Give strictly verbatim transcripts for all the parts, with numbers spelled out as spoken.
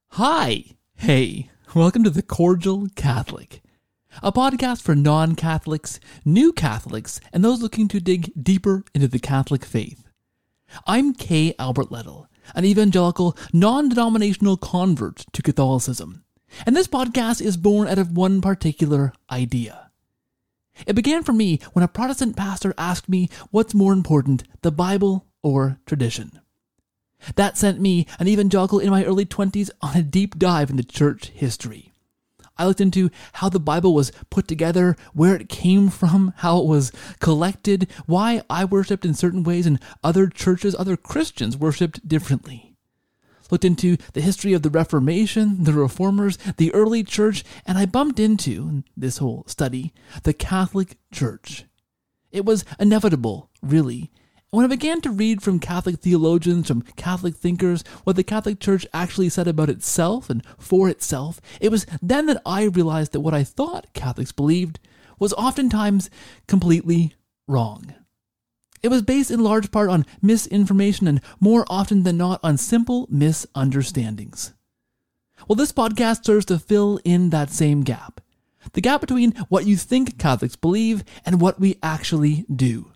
Hi, hey, welcome to The Cordial Catholic, a podcast for non-Catholics, new Catholics, and those looking to dig deeper into the Catholic faith. I'm Kay Albert Lettle, an evangelical, non-denominational convert to Catholicism, and this podcast is born out of one particular idea. It began for me when a Protestant pastor asked me what's more important, the Bible or tradition. That sent me, an evangelical in my early twenties, on a deep dive into church history. I looked into how the Bible was put together, where it came from, how it was collected, why I worshipped in certain ways and other churches, other Christians worshipped differently. Looked into the history of the Reformation, the Reformers, the early church, and I bumped into, in this whole study, the Catholic Church. It was inevitable, really. When I began to read from Catholic theologians, from Catholic thinkers, what the Catholic Church actually said about itself and for itself, it was then that I realized that what I thought Catholics believed was oftentimes completely wrong. It was based in large part on misinformation and more often than not on simple misunderstandings. Well, this podcast serves to fill in that same gap. The gap between what you think Catholics believe and what we actually do.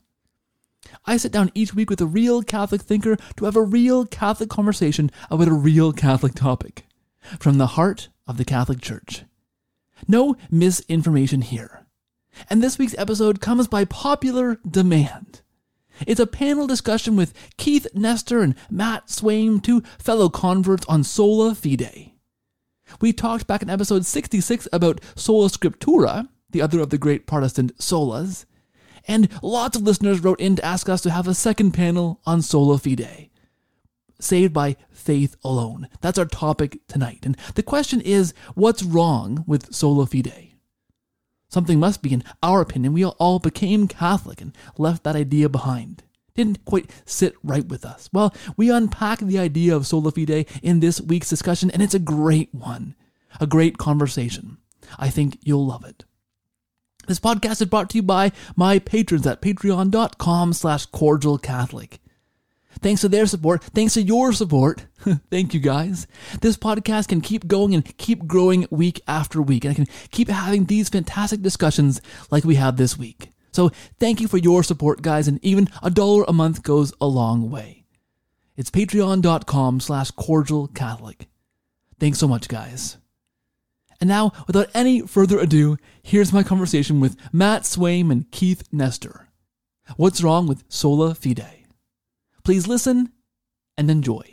I sit down each week with a real Catholic thinker to have a real Catholic conversation about a real Catholic topic, from the heart of the Catholic Church. No misinformation here. And this week's episode comes by popular demand. It's a panel discussion with Keith Nestor and Matt Swaim, two fellow converts, on Sola Fide. We talked back in episode sixty-six about Sola Scriptura, the other of the great Protestant solas, and lots of listeners wrote in to ask us to have a second panel on Sola Fide. Saved by faith alone. That's our topic tonight. And the question is, what's wrong with Sola Fide? Something must be, in our opinion. We all became Catholic and left that idea behind. Didn't quite sit right with us. Well, we unpack the idea of Sola Fide in this week's discussion, and it's a great one. A great conversation. I think you'll love it. This podcast is brought to you by my patrons at patreon.com slash cordialcatholic. Thanks to their support, thanks to your support, thank you guys, this podcast can keep going and keep growing week after week, and I can keep having these fantastic discussions like we have this week. So thank you for your support, guys, and even a dollar a month goes a long way. It's patreon.com slash cordialcatholic. Thanks so much, guys. And now, without any further ado, here's my conversation with Matt Swaim and Keith Nestor. What's wrong with Sola Fide? Please listen and enjoy.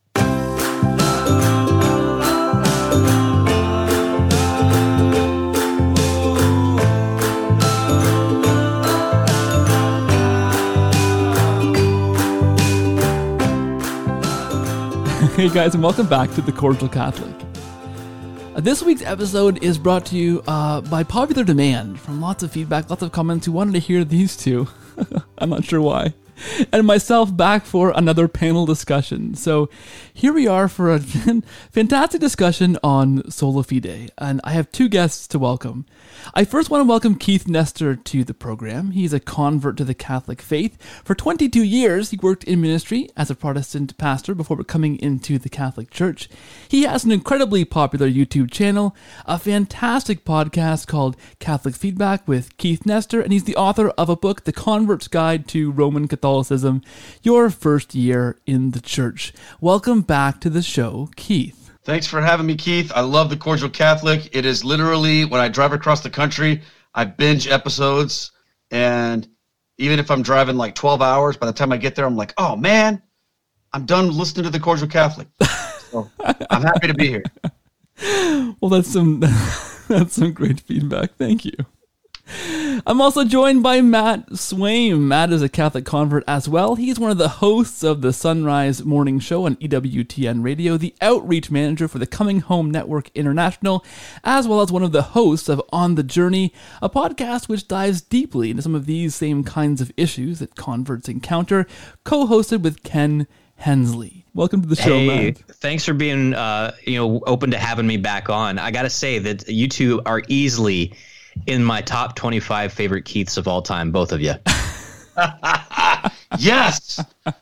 Hey guys, and welcome back to The Cordial Catholic. This week's episode is brought to you uh, by popular demand from lots of feedback, lots of comments who wanted to hear these two. I'm not sure why. And myself back for another panel discussion. So here we are for a fantastic discussion on Sola Fide, and I have two guests to welcome. I first want to welcome Keith Nestor to the program. He's a convert to the Catholic faith. For twenty-two years, he worked in ministry as a Protestant pastor before coming into the Catholic Church. He has an incredibly popular YouTube channel, a fantastic podcast called Catholic Feedback with Keith Nestor, and he's the author of a book, The Convert's Guide to Roman Catholicism, Your First Year in the Church. Welcome back to the show, Keith. Thanks for having me, Keith. I love The Cordial Catholic. It is literally, when I drive across the country, I binge episodes, and even if I'm driving like twelve hours, by the time I get there, I'm like, oh man, I'm done listening to The Cordial Catholic. So I'm happy to be here. Well, that's some that's some great feedback. Thank you. I'm also joined by Matt Swaim. Matt is a Catholic convert as well. He's one of the hosts of the Sunrise Morning Show on E W T N Radio, the outreach manager for the Coming Home Network International, as well as one of the hosts of On the Journey, a podcast which dives deeply into some of these same kinds of issues that converts encounter, co-hosted with Ken Hensley. Welcome to the show, hey, Matt. Thanks for being uh, you know, open to having me back on. I got to say that you two are easily in my top twenty-five favorite Keiths of all time, both of you. Yes.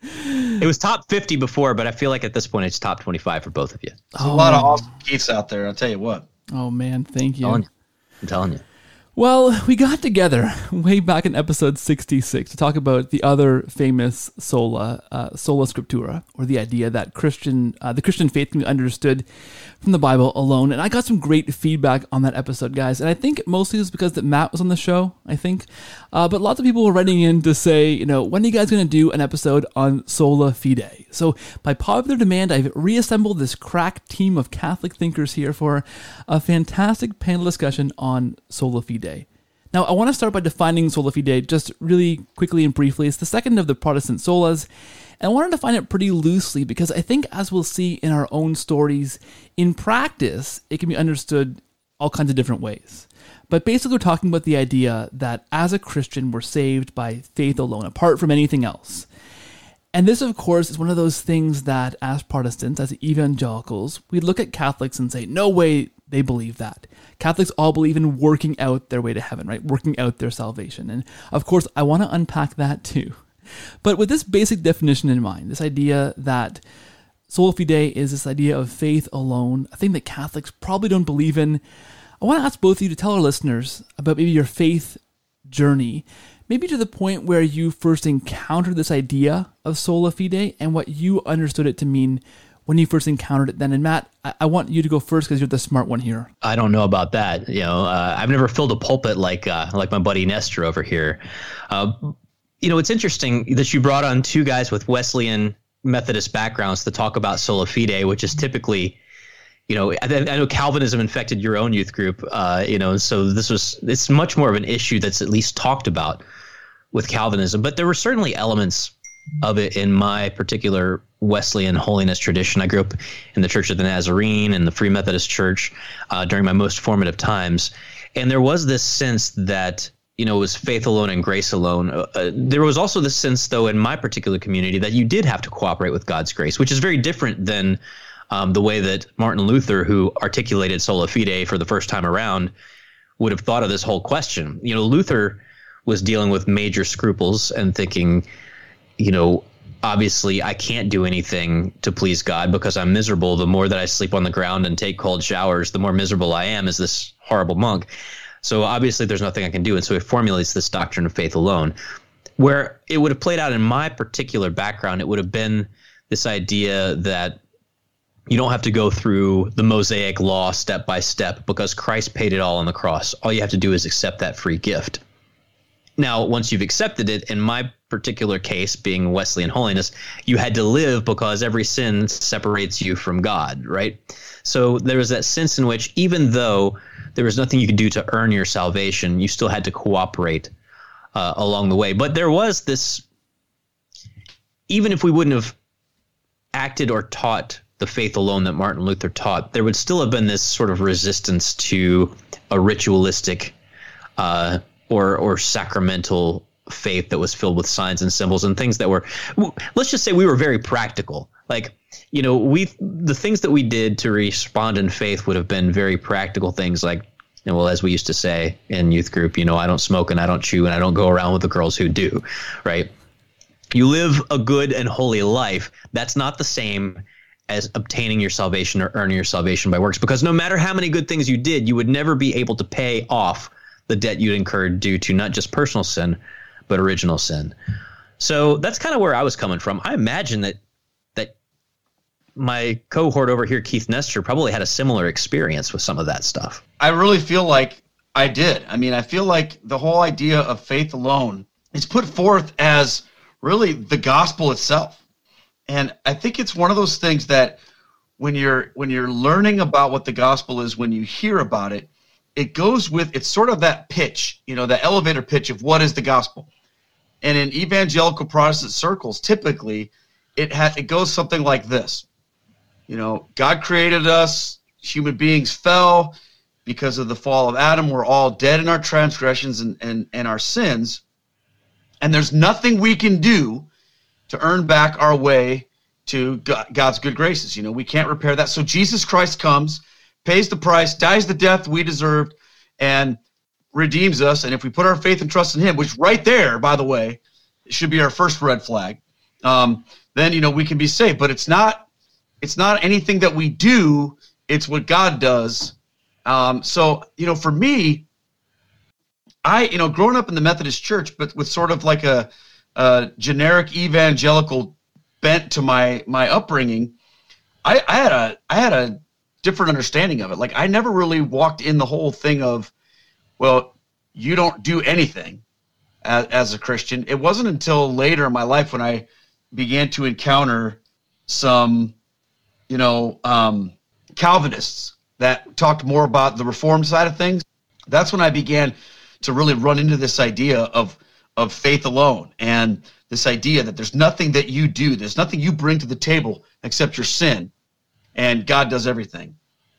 It was top fifty before, but I feel like at this point it's top twenty-five for both of you. There's oh, a lot of awesome Keiths out there, I'll tell you what. Oh, man, thank you. I'm telling you. I'm telling you. Well, we got together way back in episode sixty-six to talk about the other famous sola, uh, sola scriptura, or the idea that Christian, uh, the Christian faith can be understood from the Bible alone. And I got some great feedback on that episode, guys. And I think mostly it was because that Matt was on the show, I think. Uh, but lots of people were writing in to say, you know, when are you guys going to do an episode on sola fide? So by popular demand, I've reassembled this crack team of Catholic thinkers here for a fantastic panel discussion on sola fide. Now, I want to start by defining sola fide just really quickly and briefly. It's the second of the Protestant solas, and I want to define it pretty loosely because I think, as we'll see in our own stories, in practice, it can be understood all kinds of different ways. But basically, we're talking about the idea that as a Christian, we're saved by faith alone, apart from anything else. And this, of course, is one of those things that, as Protestants, as evangelicals, we look at Catholics and say, no way they believe that. Catholics all believe in working out their way to heaven, right? Working out their salvation. And of course, I want to unpack that too. But with this basic definition in mind, this idea that sola fide is this idea of faith alone, a thing that Catholics probably don't believe in, I want to ask both of you to tell our listeners about maybe your faith journey, maybe to the point where you first encountered this idea of sola fide and what you understood it to mean when you first encountered it then. And Matt, I, I want you to go first because you're the smart one here. I don't know about that. You know, uh, I've never filled a pulpit like uh, like my buddy Nestor over here. Uh, you know, it's interesting that you brought on two guys with Wesleyan Methodist backgrounds to talk about sola fide, which is typically, you know, I, I know Calvinism infected your own youth group, uh, you know, so this was, it's much more of an issue that's at least talked about with Calvinism. But there were certainly elements of it in my particular Wesleyan holiness tradition. I grew up in the Church of the Nazarene and the Free Methodist Church uh, during my most formative times. And there was this sense that, you know, it was faith alone and grace alone. Uh, there was also this sense, though, in my particular community that you did have to cooperate with God's grace, which is very different than um, the way that Martin Luther, who articulated sola fide for the first time around, would have thought of this whole question. You know, Luther was dealing with major scruples and thinking, you know, obviously I can't do anything to please God because I'm miserable. The more that I sleep on the ground and take cold showers, the more miserable I am as this horrible monk. So obviously there's nothing I can do. And so it formulates this doctrine of faith alone. Where it would have played out in my particular background, it would have been this idea that you don't have to go through the Mosaic law step by step because Christ paid it all on the cross. All you have to do is accept that free gift. Now, once you've accepted it, in my particular case, being Wesleyan holiness, you had to live because every sin separates you from God, right? So there was that sense in which even though there was nothing you could do to earn your salvation, you still had to cooperate uh, along the way. But there was this, even if we wouldn't have acted or taught the faith alone that Martin Luther taught, there would still have been this sort of resistance to a ritualistic uh or or sacramental faith that was filled with signs and symbols and things that were, let's just say we were very practical. Like, you know, we the things that we did to respond in faith would have been very practical things like, you know, well, as we used to say in youth group, you know, I don't smoke and I don't chew and I don't go around with the girls who do, right? You live a good and holy life. That's not the same as obtaining your salvation or earning your salvation by works, because no matter how many good things you did, you would never be able to pay off the debt you'd incurred due to not just personal sin, but original sin. So that's kind of where I was coming from. I imagine that that my cohort over here, Keith Nestor, probably had a similar experience with some of that stuff. I really feel like I did. I mean, I feel like the whole idea of faith alone is put forth as really the gospel itself. And I think it's one of those things that when you're when you're learning about what the gospel is, when you hear about it, it goes with, it's sort of that pitch, you know, the elevator pitch of what is the gospel. And in evangelical Protestant circles, typically it ha- it goes something like this. You know, God created us, human beings fell because of the fall of Adam. We're all dead in our transgressions and, and, and our sins. And there's nothing we can do to earn back our way to God, God's good graces. You know, we can't repair that. So Jesus Christ comes, pays the price, dies the death we deserved, and redeems us. And if we put our faith and trust in him, which right there, by the way, should be our first red flag. um, then, you know, we can be saved. But it's not, it's not anything that we do. It's what God does. Um, so, you know, for me, I, you know, growing up in the Methodist Church, but with sort of like a, a generic evangelical bent to my, my upbringing, I, I had a, I had a different understanding of it. Like, I never really walked in the whole thing of, well, you don't do anything as, as a Christian. It wasn't until later in my life when I began to encounter some, you know, um, Calvinists that talked more about the Reformed side of things. That's when I began to really run into this idea of of faith alone, and this idea that there's nothing that you do, there's nothing you bring to the table except your sin, and God does everything.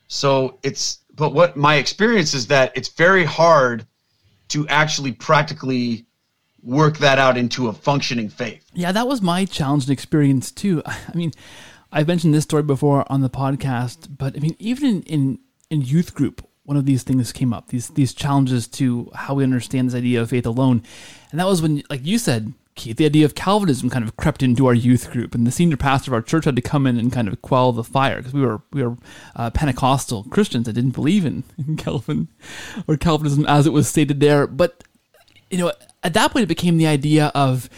So it's, but what my experience is that it's very hard to actually practically work that out into a functioning faith. Yeah, that was my challenge and experience too. I mean, I've mentioned this story before on the podcast, but I mean, even in, in, in youth group, one of these things came up, these these challenges to how we understand this idea of faith alone. And that was when, like you said, Keith, the idea of Calvinism kind of crept into our youth group, and the senior pastor of our church had to come in and kind of quell the fire, because we were we were uh, Pentecostal Christians that didn't believe in, in Calvin or Calvinism as it was stated there. But, you know, at that point it became the idea of,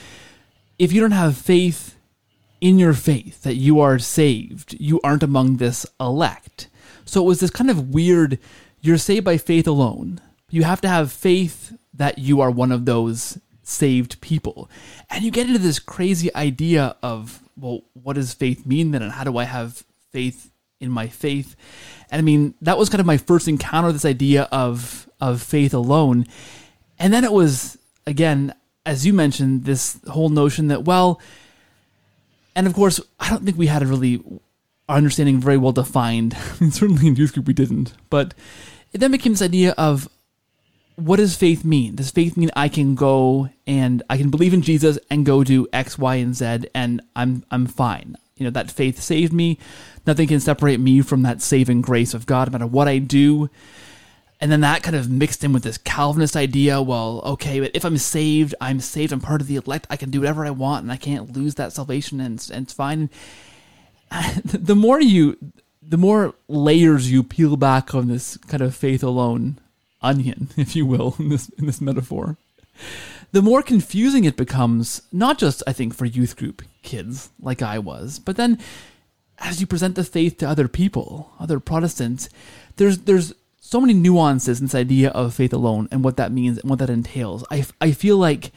if you don't have faith in your faith that you are saved, you aren't among this elect. So it was this kind of weird, you're saved by faith alone. You have to have faith that you are one of those saved people. And you get into this crazy idea of, well, what does faith mean then? And how do I have faith in my faith? And I mean, that was kind of my first encounter with this idea of, of faith alone. And then it was, again, as you mentioned, this whole notion that, well, and of course, I don't think we had a really our understanding very well defined. Certainly in youth group we didn't. But it then became this idea of, what does faith mean? Does faith mean I can go and I can believe in Jesus and go do X, Y, and Z, and I'm I'm fine? You know, that faith saved me. Nothing can separate me from that saving grace of God, no matter what I do. And then that kind of mixed in with this Calvinist idea, well, okay, but if I'm saved, I'm saved, I'm part of the elect, I can do whatever I want, and I can't lose that salvation, and it's, and it's fine. The more you, the more layers you peel back on this kind of faith alone onion, if you will, in this in this metaphor, the more confusing it becomes, not just, I think, for youth group kids like I was, but then as you present the faith to other people, other Protestants, there's there's so many nuances in this idea of faith alone and what that means and what that entails. I, I feel like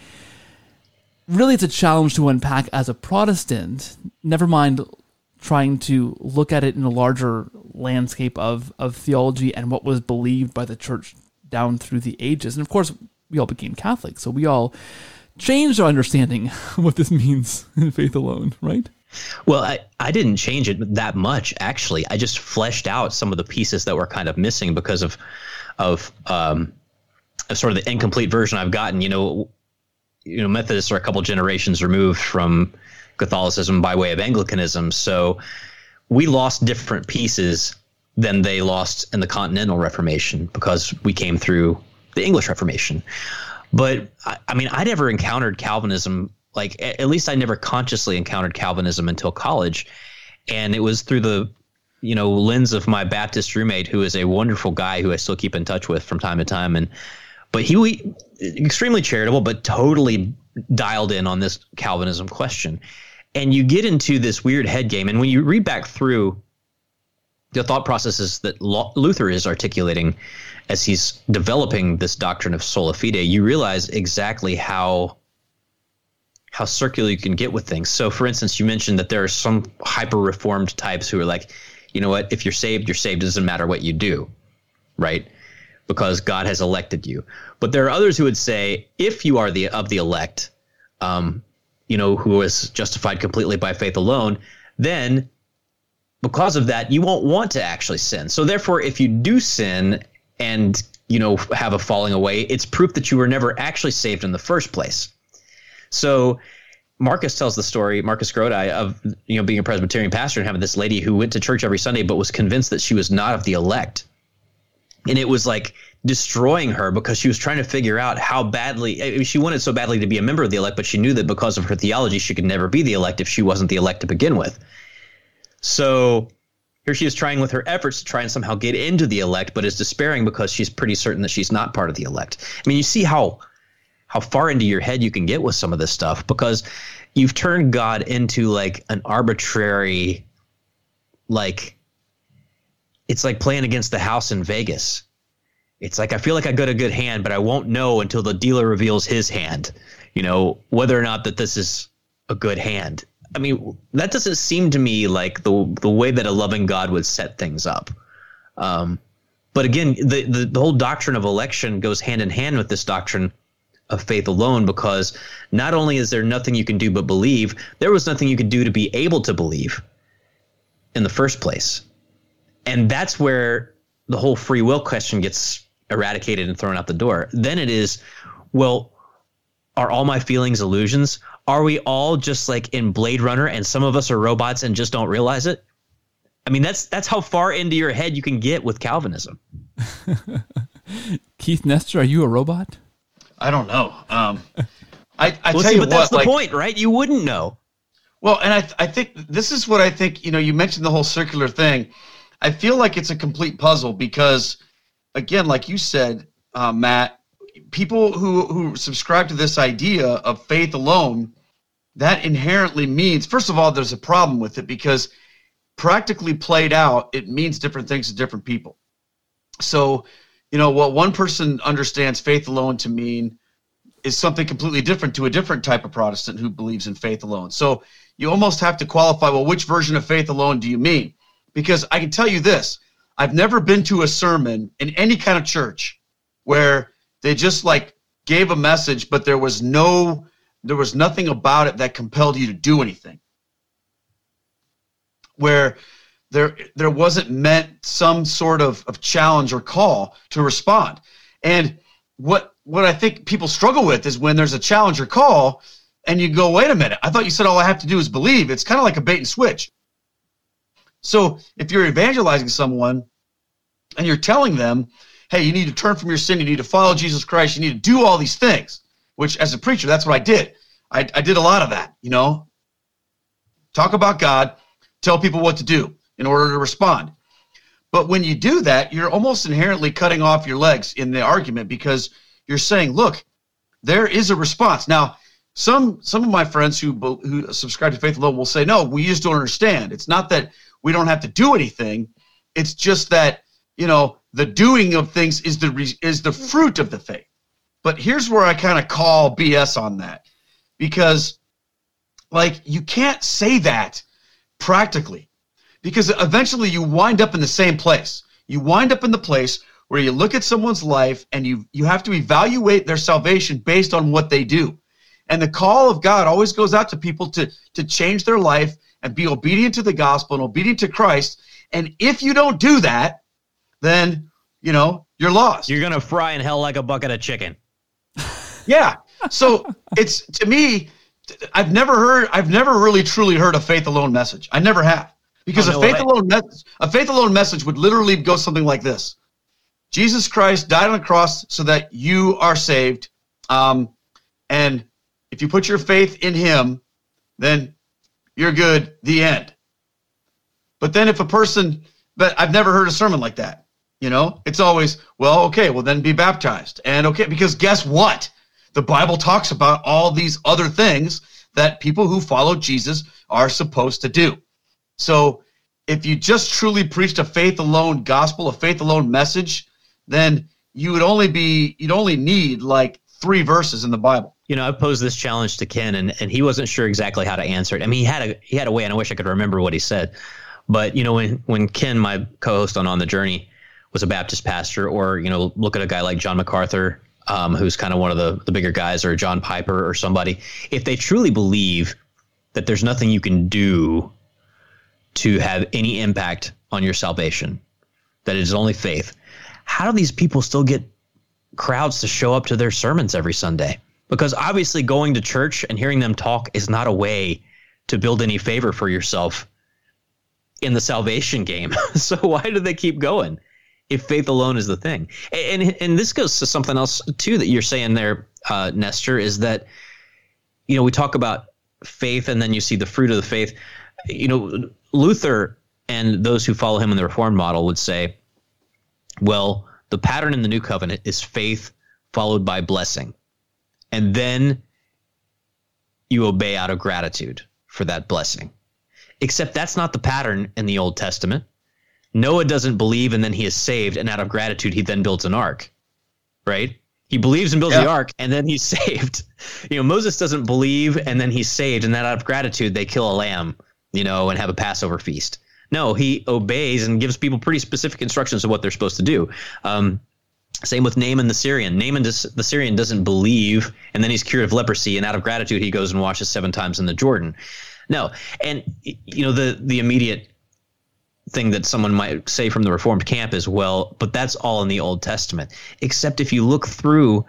really it's a challenge to unpack as a Protestant, never mind trying to look at it in a larger landscape of, of theology and what was believed by the church down through the ages. And of course, we all became Catholic, so we all changed our understanding of what this means in faith alone, right? Well, I, I didn't change it that much, actually. I just fleshed out some of the pieces that were kind of missing because of of, um, of sort of the incomplete version I've gotten. You know, you know, Methodists are a couple generations removed from Catholicism by way of Anglicanism, so we lost different pieces than they lost in the Continental Reformation because we came through the English Reformation. But I, I mean, I never encountered Calvinism. Like, at least I never consciously encountered Calvinism until college. And it was through the, you know, lens of my Baptist roommate, who is a wonderful guy who I still keep in touch with from time to time. And, but he, we, extremely charitable, but totally dialed in on this Calvinism question. And you get into this weird head game. And when you read back through the thought processes that Luther is articulating as he's developing this doctrine of sola fide, you realize exactly how how circular you can get with things. So, for instance, you mentioned that there are some hyper-reformed types who are like, you know what, if you're saved, you're saved. It doesn't matter what you do, right? Because God has elected you. But there are others who would say, if you are the of the elect, um, you know, who is justified completely by faith alone, then because of that, you won't want to actually sin. So therefore, if you do sin and, you know, have a falling away, it's proof that you were never actually saved in the first place. So Marcus tells the story, Marcus Grodi, of, you know, being a Presbyterian pastor and having this lady who went to church every Sunday but was convinced that she was not of the elect. And it was like destroying her because she was trying to figure out how badly I mean, she wanted so badly to be a member of the elect, but she knew that because of her theology, she could never be the elect if she wasn't the elect to begin with. So here she is trying with her efforts to try and somehow get into the elect, but is despairing because she's pretty certain that she's not part of the elect. I mean, you see how how far into your head you can get with some of this stuff because you've turned God into like an arbitrary, like, it's like playing against the house in Vegas. It's like, I feel like I got a good hand, but I won't know until the dealer reveals his hand, you know, whether or not that this is a good hand. I mean, that doesn't seem to me like the the way that a loving God would set things up. Um, but again, the, the, the whole doctrine of election goes hand in hand with this doctrine of faith alone, because not only is there nothing you can do but believe, there was nothing you could do to be able to believe in the first place. And that's where the whole free will question gets eradicated and thrown out the door. Then it is, well, are all my feelings illusions? Are we all just like in Blade Runner and some of us are robots and just don't realize it? I mean, that's that's how far into your head you can get with Calvinism. Keith Nestor, are you a robot? I don't know. Um, I, I well, tell see, you but what, that's the like, point, right? You wouldn't know. Well, and I I think this is what I think, you know, you mentioned the whole circular thing. I feel like it's a complete puzzle because, again, like you said, uh, Matt, people who, who subscribe to this idea of faith alone, that inherently means, first of all, there's a problem with it because practically played out, it means different things to different people. So, you know, what one person understands faith alone to mean is something completely different to a different type of Protestant who believes in faith alone. So you almost have to qualify, well, which version of faith alone do you mean? Because I can tell you this, I've never been to a sermon in any kind of church where they just like gave a message, but there was no, there was nothing about it that compelled you to do anything. Where there, there wasn't meant some sort of, of challenge or call to respond. And what, what I think people struggle with is when there's a challenge or call and you go, wait a minute, I thought you said all I have to do is believe. It's kind of like a bait and switch. So if you're evangelizing someone and you're telling them, hey, you need to turn from your sin, you need to follow Jesus Christ, you need to do all these things, which as a preacher, that's what I did. I, I did a lot of that, you know. Talk about God, tell people what to do in order to respond. But when you do that, you're almost inherently cutting off your legs in the argument because you're saying, look, there is a response. Now, some some of my friends who who subscribe to faith alone will say, no, we just don't understand. It's not that we don't have to do anything. It's just that, you know, the doing of things is the is the fruit of the faith. But here's where I kind of call B S on that, because like you can't say that practically, because eventually you wind up in the same place. You wind up in the place where you look at someone's life and you you have to evaluate their salvation based on what they do. And the call of God always goes out to people to, to change their life and be obedient to the gospel and obedient to Christ. And if you don't do that, then, you know, you're lost. You're going to fry in hell like a bucket of chicken. Yeah. So it's, to me, I've never heard, I've never really truly heard a faith alone message. I never have. Because oh, no a faith way. alone message, a faith alone message would literally go something like this. Jesus Christ died on the cross so that you are saved. Um, and if you put your faith in him, then you're good, the end. But then if a person, but I've never heard a sermon like that. You know, it's always, well, okay, well then be baptized. And okay, because guess what? The Bible talks about all these other things that people who follow Jesus are supposed to do. So if you just truly preached a faith alone gospel, a faith alone message, then you would only be, you'd only need like three verses in the Bible. You know, I posed this challenge to Ken, and, and he wasn't sure exactly how to answer it. I mean, he had a he had a way, and I wish I could remember what he said. But, you know, when, when Ken, my co-host on On the Journey, was a Baptist pastor, or, you know, look at a guy like John MacArthur, um, who's kind of one of the, the bigger guys, or John Piper or somebody, if they truly believe that there's nothing you can do to have any impact on your salvation, that it is only faith, how do these people still get crowds to show up to their sermons every Sunday? Because obviously going to church and hearing them talk is not a way to build any favor for yourself in the salvation game. So why do they keep going? if faith alone is the thing. And and this goes to something else too that you're saying there, uh, Nestor, is that, you know, we talk about faith and then you see the fruit of the faith. You know, Luther and those who follow him in the Reformed model would say, well, the pattern in the New Covenant is faith followed by blessing. And then you obey out of gratitude for that blessing. Except that's not the pattern in the Old Testament. Noah doesn't believe and then he is saved, and out of gratitude he then builds an ark, right? He believes and builds yeah. the ark, and then he's saved. You know, Moses doesn't believe and then he's saved, and then out of gratitude they kill a lamb, you know, and have a Passover feast. No, he obeys and gives people pretty specific instructions of what they're supposed to do. Um, same with Naaman the Syrian. Naaman the Syrian doesn't believe, and then he's cured of leprosy, and out of gratitude he goes and washes seven times in the Jordan. No, and you know the the immediate thing that someone might say from the Reformed camp is, well, but that's all in the Old Testament. Except if you look through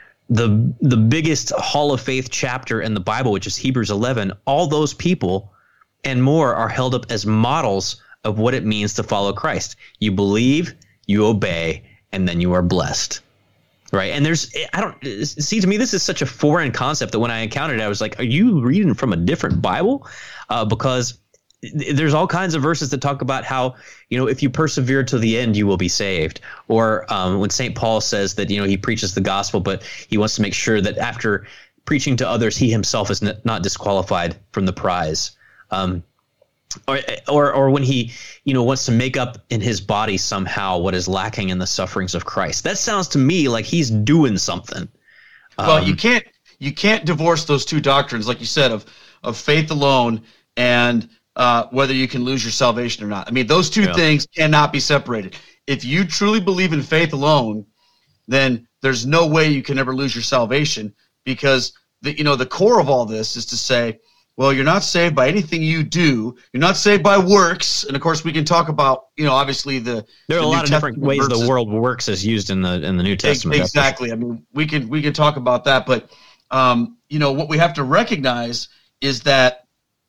the the biggest hall of faith chapter in the Bible, which is Hebrews eleven, all those people and more are held up as models of what it means to follow Christ. You believe, you obey, and then you are blessed. Right. And there's I don't see to me, this is such a foreign concept that when I encountered it, I was like, are you reading from a different Bible? Uh, because there's all kinds of verses that talk about how, you know, if you persevere to the end, you will be saved. Or um, when Saint Paul says that, you know, he preaches the gospel, but he wants to make sure that after preaching to others, he himself is n- not disqualified from the prize. Um, or, or, or when he, you know, wants to make up in his body somehow what is lacking in the sufferings of Christ. That sounds to me like he's doing something. Well, Um, you can't you can't divorce those two doctrines, like you said, of of faith alone and uh, whether you can lose your salvation or not. I mean, those two Yeah. things cannot be separated. If you truly believe in faith alone, then there's no way you can ever lose your salvation, because the you know the core of all this is to say, well, you're not saved by anything you do. You're not saved by works. And of course, we can talk about, you know, obviously the there are the a New lot of different Testament ways verses. the world works as used in the in the New Testament. Exactly. I mean, we can we can talk about that, but um, you know, what we have to recognize is that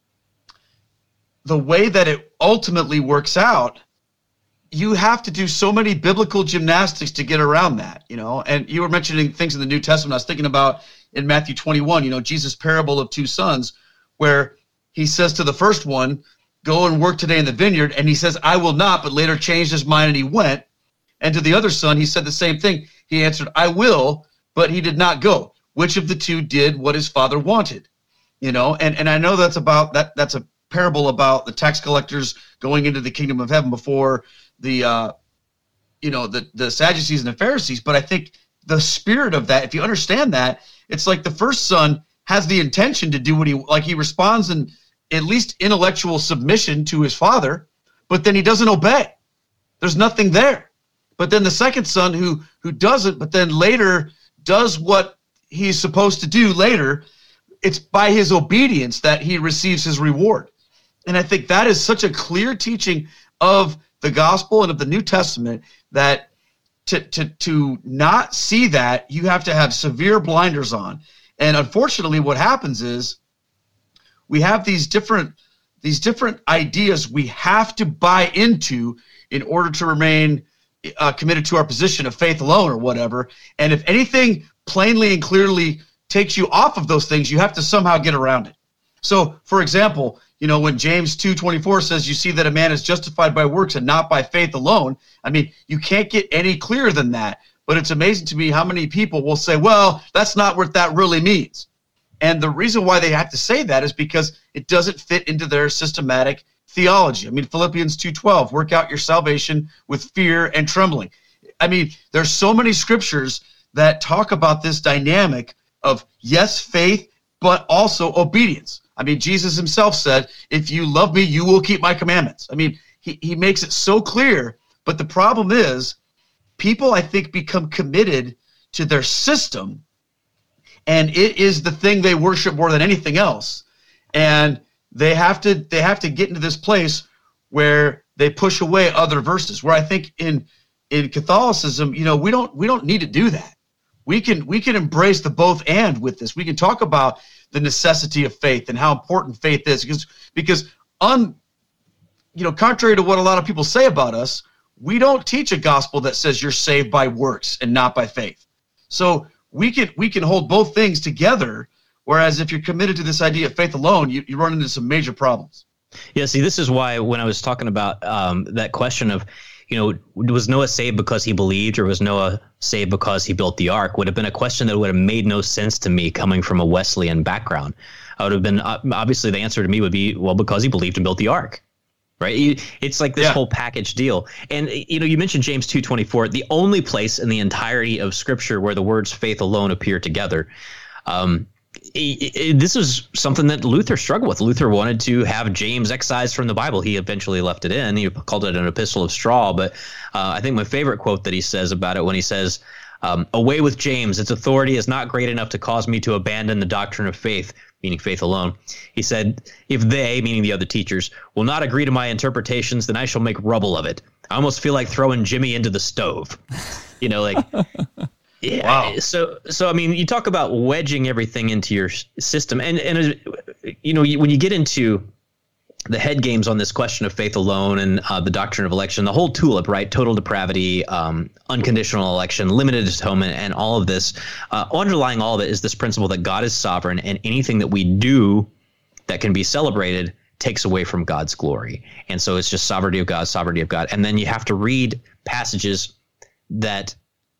the way that it ultimately works out, you have to do so many biblical gymnastics to get around that, you know. And you were mentioning things in the New Testament. I was thinking about in Matthew twenty-one, you know, Jesus' parable of two sons, where he says to the first one, go and work today in the vineyard. And he says, I will not, but later changed his mind and he went. And to the other son, he said the same thing. He answered, I will, but he did not go. Which of the two did what his father wanted? You know, and, and I know that's about that. That's a parable about the tax collectors going into the kingdom of heaven before the, uh, you know, the, the Sadducees and the Pharisees. But I think the spirit of that, if you understand that, it's like the first son has the intention to do what he, like he responds in at least intellectual submission to his father, but then he doesn't obey. There's nothing there. But then the second son who who doesn't, but then later does what he's supposed to do later, it's by his obedience that he receives his reward. And I think that is such a clear teaching of the gospel and of the New Testament that to to to not see that, you have to have severe blinders on. And unfortunately, what happens is we have these different these different ideas we have to buy into in order to remain uh, committed to our position of faith alone or whatever. And if anything plainly and clearly takes you off of those things, you have to somehow get around it. So, for example, you know, when James two twenty-four says you see that a man is justified by works and not by faith alone, I mean, you can't get any clearer than that. But it's amazing to me how many people will say, well, that's not what that really means. And the reason why they have to say that is because it doesn't fit into their systematic theology. I mean, Philippians two twelve, work out your salvation with fear and trembling. I mean, there's so many scriptures that talk about this dynamic of, yes, faith, but also obedience. I mean, Jesus himself said, if you love me, you will keep my commandments. I mean, he, he makes it so clear. But the problem is, people, I think, become committed to their system, and it is the thing they worship more than anything else. And they have to they have to get into this place where they push away other verses. Where I think in in Catholicism, you know, we don't we don't need to do that. We can we can embrace the both and with this. We can talk about the necessity of faith and how important faith is, because because un you know, contrary to what a lot of people say about us, we don't teach a gospel that says you're saved by works and not by faith. So we can we can hold both things together, whereas if you're committed to this idea of faith alone, you, you run into some major problems. Yeah, see, this is why when I was talking about um, that question of, you know, was Noah saved because he believed, or was Noah saved because he built the ark, would have been a question that would have made no sense to me coming from a Wesleyan background. I would have been, obviously the answer to me would be, well, because he believed and built the ark. Right. It's like this yeah. whole package deal. And, you know, you mentioned James two twenty-four, the only place in the entirety of Scripture where the words faith alone appear together. Um, it, it, this is something that Luther struggled with. Luther wanted to have James excised from the Bible. He eventually left it in. He called it an epistle of straw. But uh, I think my favorite quote that he says about it when he says, um, away with James, its authority is not great enough to cause me to abandon the doctrine of faith, meaning faith alone. He said, if they, meaning the other teachers, will not agree to my interpretations, then I shall make rubble of it. I almost feel like throwing Jimmy into the stove. You know, like, yeah. Wow. So, so I mean, you talk about wedging everything into your system. And, and you know, when you get into the head games on this question of faith alone and uh, the doctrine of election, the whole tulip, right? Total depravity, um, unconditional election, limited atonement, and all of this, uh, underlying all of it is this principle that God is sovereign, and anything that we do that can be celebrated takes away from God's glory. And so it's just sovereignty of God, sovereignty of God. And then you have to read passages that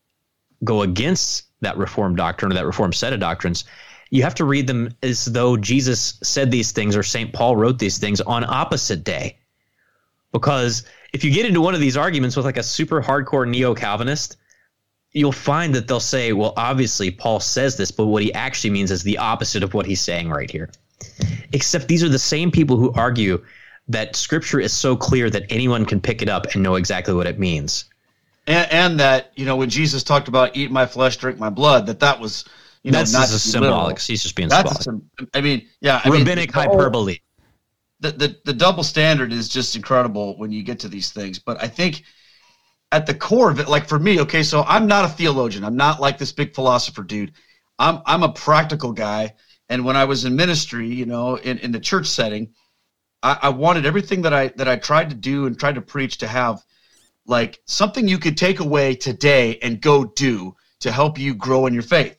go against that Reformed doctrine or that Reformed set of doctrines. You have to read them as though Jesus said these things or Saint Paul wrote these things on opposite day. Because if you get into one of these arguments with like a super hardcore neo-Calvinist, you'll find that they'll say, well, obviously Paul says this, but what he actually means is the opposite of what he's saying right here. Except these are the same people who argue that Scripture is so clear that anyone can pick it up and know exactly what it means. And, and that, you know, when Jesus talked about eat my flesh, drink my blood, that that was – You know, that's not just symbolic. He's just being that's symbolic. A, I mean, yeah. I Rabbinic mean, hyperbole. The, the the double standard is just incredible when you get to these things. But I think at the core of it, like for me, okay, so I'm not a theologian. I'm not like this big philosopher dude. I'm I'm a practical guy. And when I was in ministry, you know, in, in the church setting, I, I wanted everything that I that I tried to do and tried to preach to have like something you could take away today and go do to help you grow in your faith.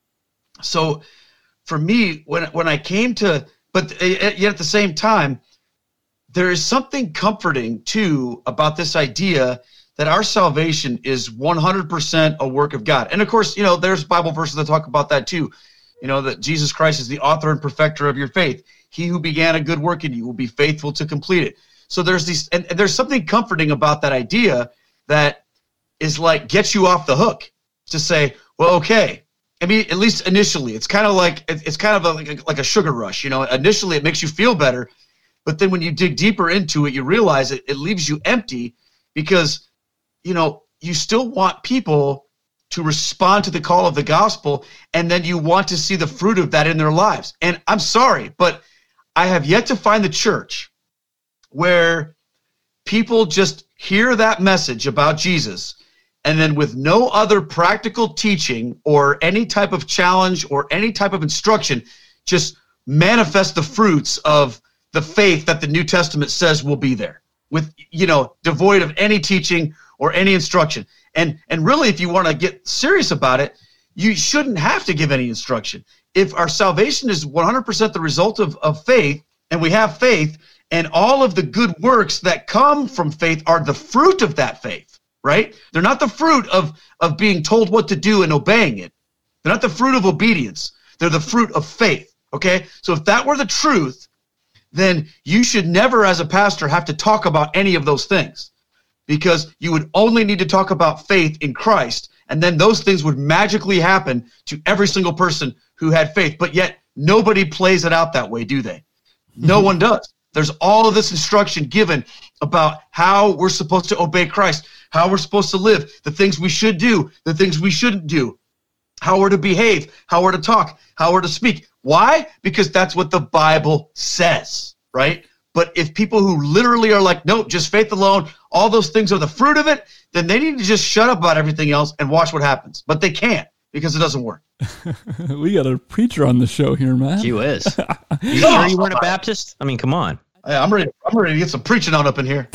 So for me, when when I came to, but yet at the same time, there is something comforting too about this idea that our salvation is one hundred percent a work of God. And of course, you know, there's Bible verses that talk about that too. You know, that Jesus Christ is the author and perfecter of your faith. He who began a good work in you will be faithful to complete it. So there's these, and there's something comforting about that idea that is like gets you off the hook to say, well, okay. I mean, at least initially, it's kind of like it's kind of a, like, a, like a sugar rush. You know, initially it makes you feel better, but then when you dig deeper into it, you realize it, it leaves you empty because, you know, you still want people to respond to the call of the gospel, and then you want to see the fruit of that in their lives. And I'm sorry, but I have yet to find the church where people just hear that message about Jesus and then with no other practical teaching or any type of challenge or any type of instruction, just manifest the fruits of the faith that the New Testament says will be there, with, you know, devoid of any teaching or any instruction. And and really, if you want to get serious about it, you shouldn't have to give any instruction. If our salvation is one hundred percent the result of, of faith, and we have faith, and all of the good works that come from faith are the fruit of that faith, right? They're not the fruit of, of being told what to do and obeying it. They're not the fruit of obedience. They're the fruit of faith, okay? So if that were the truth, then you should never, as a pastor, have to talk about any of those things, because you would only need to talk about faith in Christ, and then those things would magically happen to every single person who had faith. But yet nobody plays it out that way, do they? No one does. There's all of this instruction given about how we're supposed to obey Christ, how we're supposed to live, the things we should do, the things we shouldn't do, how we're to behave, how we're to talk, how we're to speak. Why? Because that's what the Bible says, right? But if people who literally are like, nope, just faith alone, all those things are the fruit of it, then they need to just shut up about everything else and watch what happens. But they can't, because it doesn't work. We got a preacher on the show here, man. You is. You sure you weren't a Baptist? I mean, come on. Hey, I'm ready. I'm ready to get some preaching on up in here.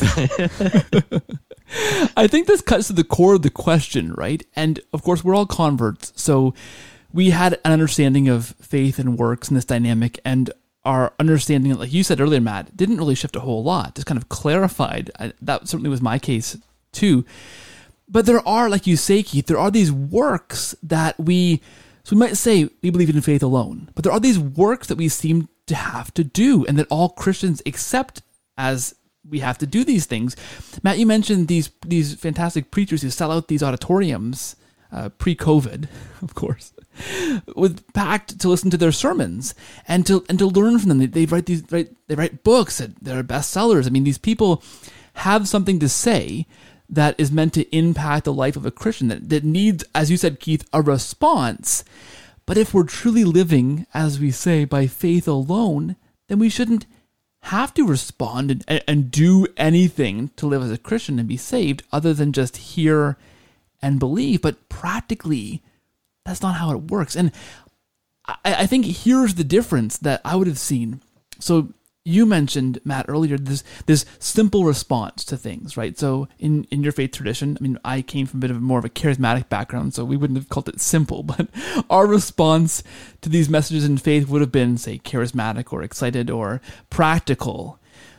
I think this cuts to the core of the question, right? And of course, we're all converts, so we had an understanding of faith and works in this dynamic, and our understanding, like you said earlier, Matt, didn't really shift a whole lot. Just kind of clarified. I, that certainly was my case too. But there are, like you say, Keith, there are these works that we, so we might say we believe in faith alone, but there are these works that we seem to have to do, and that all Christians accept as we have to do these things. Matt, you mentioned these these fantastic preachers who sell out these auditoriums uh, pre-COVID, of course, with packed to listen to their sermons and to and to learn from them. They, they write these write they write books that they're bestsellers. I mean, these people have something to say that is meant to impact the life of a Christian that, that needs, as you said, Keith, a response. But if we're truly living, as we say, by faith alone, then we shouldn't have to respond and, and do anything to live as a Christian and be saved other than just hear and believe. But practically, that's not how it works. And I, I think here's the difference that I would have seen. So you mentioned, Matt, earlier, this this simple response to things, right? So in, in your faith tradition, I mean, I came from a bit of a more of a charismatic background, so we wouldn't have called it simple, but our response to these messages in faith would have been, say, charismatic or excited or practical.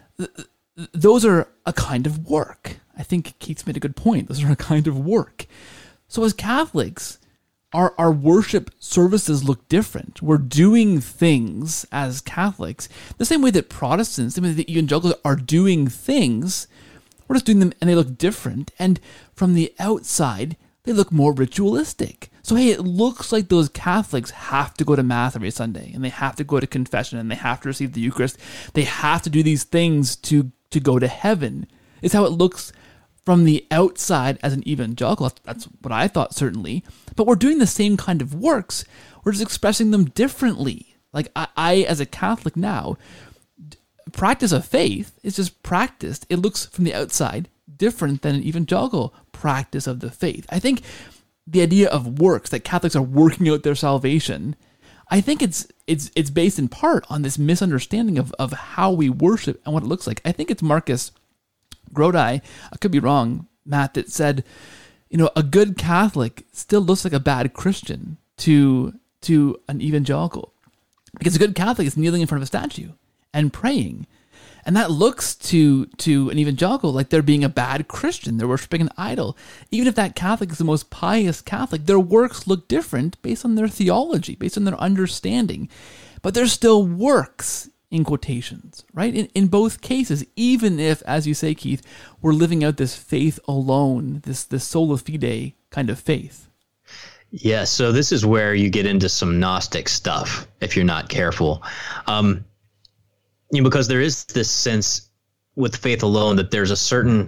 Those are a kind of work. I think Keith's made a good point. Those are a kind of work. So as Catholics, Our our worship services look different. We're doing things as Catholics the same way that Protestants, the same way that evangelicals are doing things. We're just doing them and they look different. And from the outside, they look more ritualistic. So, hey, it looks like those Catholics have to go to Mass every Sunday, and they have to go to confession, and they have to receive the Eucharist. They have to do these things to, to go to heaven. It's how it looks from the outside as an evangelical. That's what I thought, certainly. But we're doing the same kind of works. We're just expressing them differently. Like I, I as a Catholic now, practice of faith is just practiced. It looks from the outside different than an evangelical practice of the faith. I think the idea of works, that Catholics are working out their salvation, I think it's it's it's based in part on this misunderstanding of, of how we worship and what it looks like. I think it's Marcus Grodi, I could be wrong, Matt, that said, you know, a good Catholic still looks like a bad Christian to to an evangelical. Because a good Catholic is kneeling in front of a statue and praying. And that looks to to an evangelical like they're being a bad Christian. They're worshiping an idol. Even if that Catholic is the most pious Catholic, their works look different based on their theology, based on their understanding. But they're still works, in quotations, right? In, in both cases, even if, as you say, Keith, we're living out this faith alone, this, this sola fide kind of faith. Yeah, so this is where you get into some Gnostic stuff if you're not careful. Um, you know, because there is this sense with faith alone that there's a certain,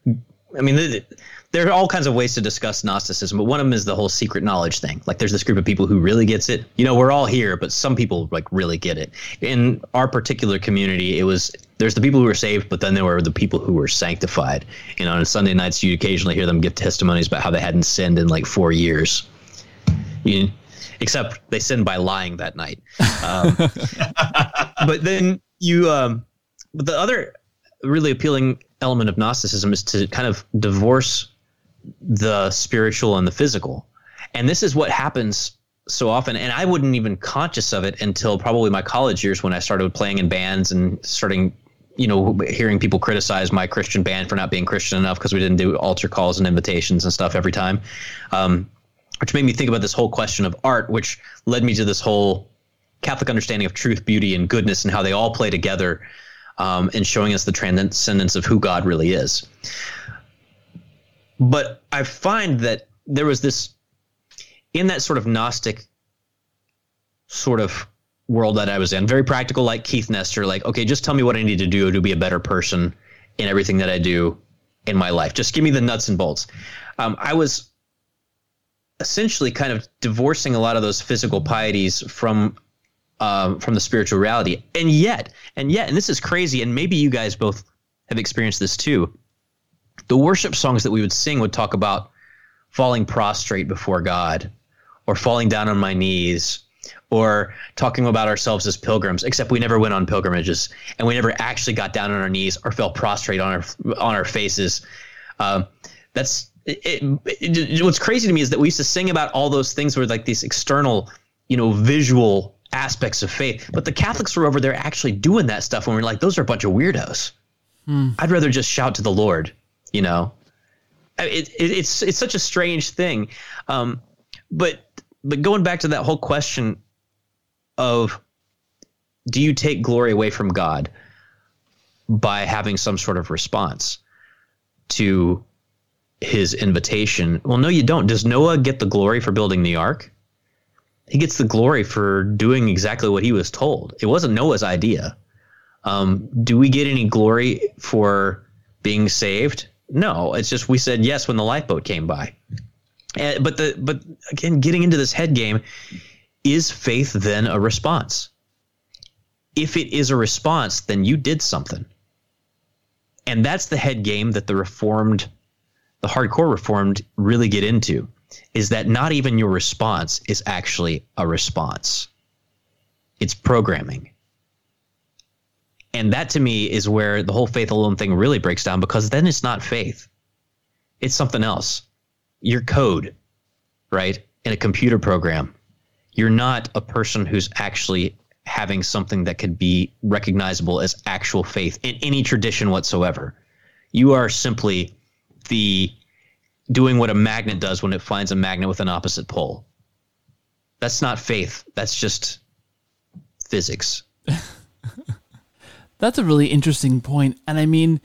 I mean, there are all kinds of ways to discuss Gnosticism, but one of them is the whole secret knowledge thing. Like there's this group of people who really gets it. You know, we're all here, but some people like really get it. In our particular community, it was, there's the people who were saved, but then there were the people who were sanctified. You know, on Sunday nights, you occasionally hear them give testimonies about how they hadn't sinned in like four years. You, except they sinned by lying that night. Um, but then you, um, but the other really appealing element of Gnosticism is to kind of divorce the spiritual and the physical. And this is what happens so often. And I wasn't even conscious of it until probably my college years when I started playing in bands and starting, you know, hearing people criticize my Christian band for not being Christian enough because we didn't do altar calls and invitations and stuff every time. Um, which made me think about this whole question of art, which led me to this whole Catholic understanding of truth, beauty, and goodness and how they all play together um, in showing us the transcendence of who God really is. But I find that there was this, in that sort of Gnostic sort of world that I was in, very practical, like Keith Nestor, like, okay, just tell me what I need to do to be a better person in everything that I do in my life. Just give me the nuts and bolts. Um, I was essentially kind of divorcing a lot of those physical pieties from um, from the spiritual reality. And yet, and yet, and this is crazy, and maybe you guys both have experienced this too, the worship songs that we would sing would talk about falling prostrate before God or falling down on my knees or talking about ourselves as pilgrims, except we never went on pilgrimages and we never actually got down on our knees or fell prostrate on our on our faces. Um, that's it, it, it, what's crazy to me is that we used to sing about all those things were like these external, you know, visual aspects of faith, but the Catholics were over there actually doing that stuff when we're like, those are a bunch of weirdos. Hmm. I'd rather just shout to the Lord, you know. It, it, it's it's such a strange thing, um, but but going back to that whole question of, do you take glory away from God by having some sort of response to his invitation? Well, no, you don't. Does Noah get the glory for building the ark? He gets the glory for doing exactly what he was told. It wasn't Noah's idea. Um, do we get any glory for being saved? No, it's just we said yes when the lifeboat came by. And, but the but again, getting into this head game, is faith then a response? If it is a response, then you did something. And that's the head game that the Reformed, the hardcore Reformed really get into, is that not even your response is actually a response. It's programming. And that to me is where the whole faith alone thing really breaks down, because then it's not faith. It's something else. Your code, right? In a computer program. You're not a person who's actually having something that could be recognizable as actual faith in any tradition whatsoever. You are simply the doing what a magnet does when it finds a magnet with an opposite pole. That's not faith. That's just physics. That's a really interesting point. And I mean,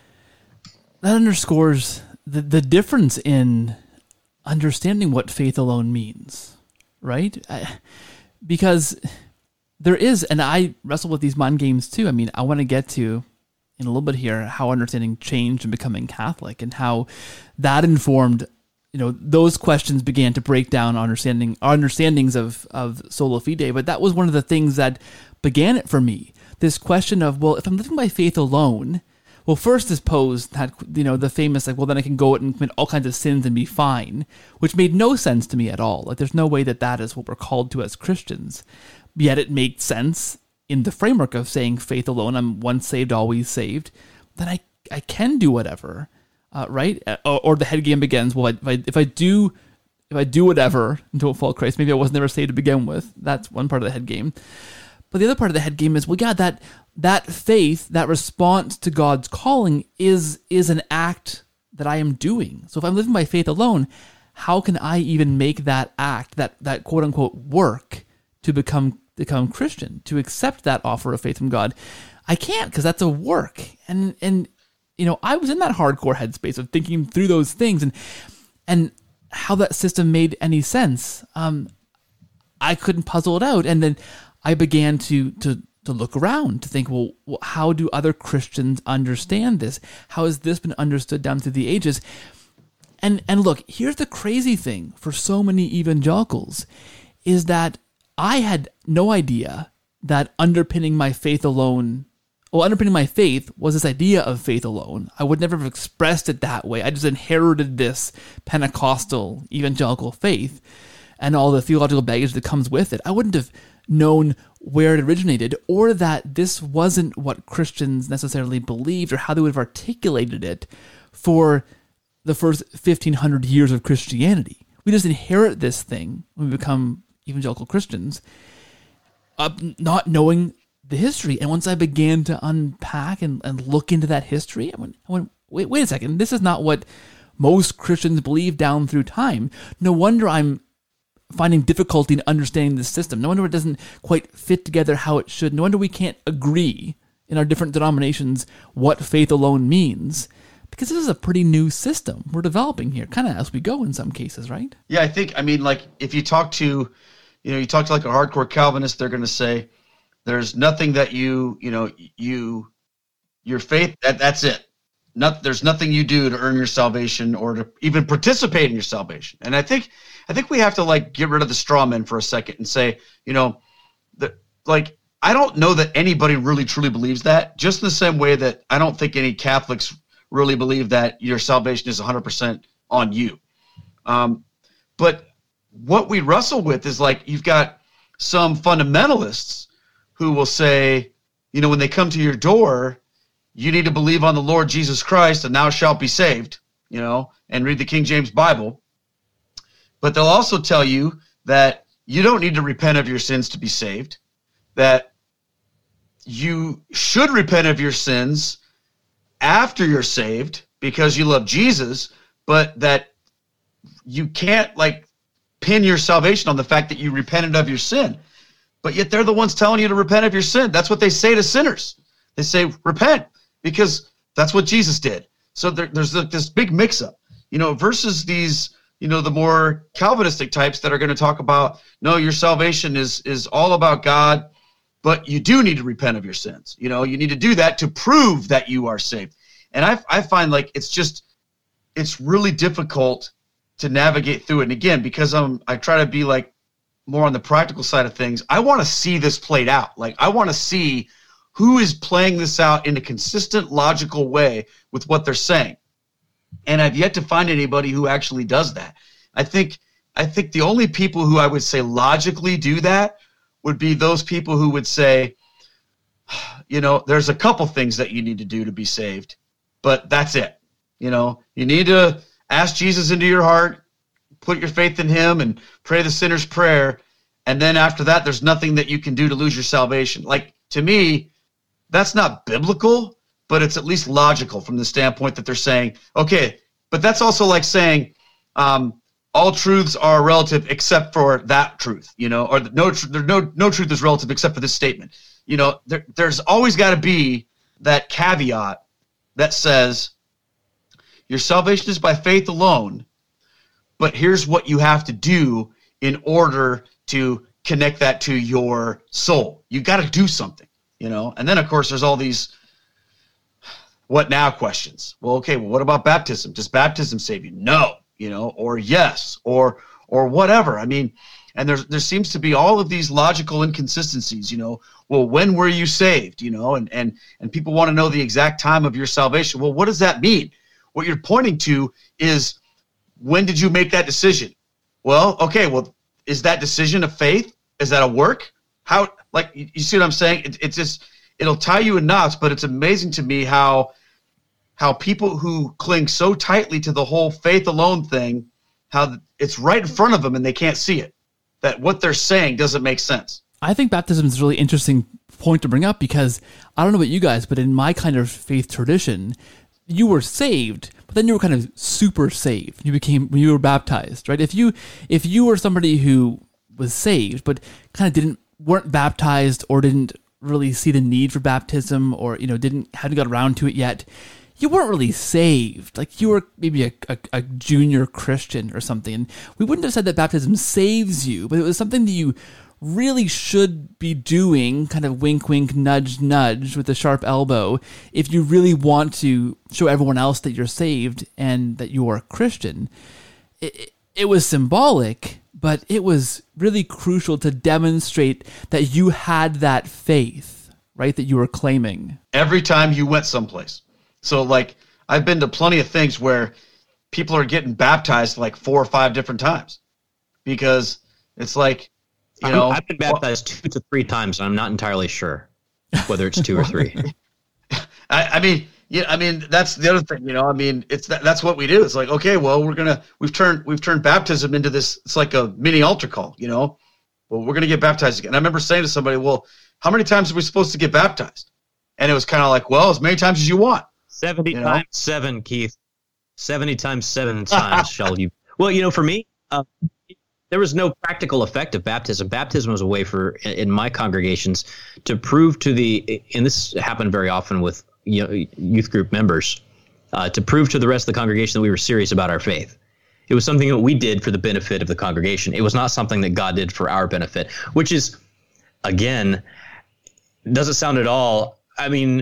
that underscores the, the difference in understanding what faith alone means, right? I, because there is, and I wrestle with these mind games too. I mean, I want to get to, in a little bit here, how understanding changed and becoming Catholic, and how that informed, you know, those questions began to break down understanding our understandings of, of sola fide. But that was one of the things that began it for me. This question of, well, if I'm living by faith alone, well, first is posed that, you know, the famous, like, well, then I can go out and commit all kinds of sins and be fine, which made no sense to me at all. Like, there's no way that that is what we're called to as Christians. Yet it made sense in the framework of saying faith alone, I'm once saved, always saved, then I, I can do whatever, uh, right? Or, or the head game begins, well, if I, if I do if I do whatever and don't follow Christ, maybe I was never saved to begin with. That's one part of the head game. But the other part of the head game is, well, yeah, that that faith, that response to God's calling is is an act that I am doing. So if I'm living by faith alone, how can I even make that act, that that quote unquote work to become become Christian, to accept that offer of faith from God? I can't, because that's a work. And and you know, I was in that hardcore headspace of thinking through those things and and how that system made any sense. Um, I couldn't puzzle it out, and then I began to to to look around to think, well, how do other Christians understand this? How has this been understood down through the ages? And and look, here's the crazy thing for so many evangelicals, is that I had no idea that underpinning my faith alone, well, underpinning my faith was this idea of faith alone. I would never have expressed it that way. I just inherited this Pentecostal evangelical faith and all the theological baggage that comes with it. I wouldn't have known where it originated, or that this wasn't what Christians necessarily believed, or how they would have articulated it for the first fifteen hundred years of Christianity. We just inherit this thing when we become evangelical Christians, uh, not knowing the history. And once I began to unpack and, and look into that history, I went, I went, wait, wait a second, this is not what most Christians believe down through time. No wonder I'm finding difficulty in understanding this system. No wonder it doesn't quite fit together how it should. No wonder we can't agree in our different denominations what faith alone means, because this is a pretty new system we're developing here, kind of as we go in some cases, right? Yeah, I think, I mean, like, if you talk to, you know, you talk to like a hardcore Calvinist, they're going to say, there's nothing that you, you know, you, your faith, that that's it. Not, there's nothing you do to earn your salvation or to even participate in your salvation. And I think, I think we have to like get rid of the straw men for a second and say, you know, that like, I don't know that anybody really truly believes that, just in the same way that I don't think any Catholics really believe that your salvation is one hundred percent on you. Um, but what we wrestle with is like, you've got some fundamentalists who will say, you know, when they come to your door, you need to believe on the Lord Jesus Christ and thou shalt be saved, you know, and read the King James Bible. But they'll also tell you that you don't need to repent of your sins to be saved, that you should repent of your sins after you're saved because you love Jesus, but that you can't like pin your salvation on the fact that you repented of your sin. But yet they're the ones telling you to repent of your sin. That's what they say to sinners. They say, repent, because that's what Jesus did. So there, there's this big mix-up, you know, versus these, you know, the more Calvinistic types that are going to talk about, no, your salvation is is all about God, but you do need to repent of your sins. You know, you need to do that to prove that you are saved. And I, I find like it's just, it's really difficult to navigate through it. And again, because I'm, I try to be like more on the practical side of things, I want to see this played out. Like I want to see who is playing this out in a consistent, logical way with what they're saying. And I've yet to find anybody who actually does that. I think, I think the only people who I would say logically do that would be those people who would say, you know, there's a couple things that you need to do to be saved, but that's it. You know, you need to ask Jesus into your heart, put your faith in him, and pray the sinner's prayer. And then after that, there's nothing that you can do to lose your salvation. Like, to me, that's not biblical, but it's at least logical from the standpoint that they're saying, okay, but that's also like saying um, all truths are relative except for that truth, you know, or no, tr- no, no truth is relative except for this statement. You know, there, there's always got to be that caveat that says your salvation is by faith alone, but here's what you have to do in order to connect that to your soul. You got to do something, you know? And then, of course, there's all these what now questions. Well, okay, well, what about baptism? Does baptism save you? No, you know, or yes, or or whatever. I mean, and there's there seems to be all of these logical inconsistencies, you know. Well, when were you saved, you know? And and and people want to know the exact time of your salvation. Well, what does that mean? What you're pointing to is, when did you make that decision? Well, okay, well, is that decision a faith? Is that a work? How, like, you, you see what I'm saying? It, it's just, it'll tie you in knots, but it's amazing to me how how people who cling so tightly to the whole faith alone thing, how it's right in front of them and they can't see it, that what they're saying doesn't make sense. I think baptism is a really interesting point to bring up because I don't know about you guys, but in my kind of faith tradition, you were saved, but then you were kind of super saved. You became, when you were baptized, right? If you if you were somebody who was saved, but kind of didn't, weren't baptized or didn't really see the need for baptism, or, you know, didn't, hadn't got around to it yet, you weren't really saved. Like, you were maybe a, a, a junior Christian or something. And we wouldn't have said that baptism saves you, but it was something that you really should be doing, kind of wink, wink, nudge, nudge with a sharp elbow, if you really want to show everyone else that you're saved and that you are a Christian. It, it was symbolic, but it was really crucial to demonstrate that you had that faith, right, that you were claiming. Every time you went someplace. So, like, I've been to plenty of things where people are getting baptized like four or five different times because it's like, you know, I've been baptized well, two to three times, and I'm not entirely sure whether it's two or three. I, I mean, yeah, I mean that's the other thing, you know. I mean, it's that, that's what we do. It's like, okay, well, we're gonna we've turned we've turned baptism into this. It's like a mini altar call, you know. Well, we're gonna get baptized again. I remember saying to somebody, well, how many times are we supposed to get baptized? And it was kind of like, well, as many times as you want. Seventy you know? times seven, Keith. Seventy times seven times shall you. Well, you know, for me. Uh, There was no practical effect of baptism. Baptism was a way for, in my congregations, to prove to the, and this happened very often with, you know, youth group members, uh, to prove to the rest of the congregation that we were serious about our faith. It was something that we did for the benefit of the congregation. It was not something that God did for our benefit, which is, again, doesn't sound at all. I mean,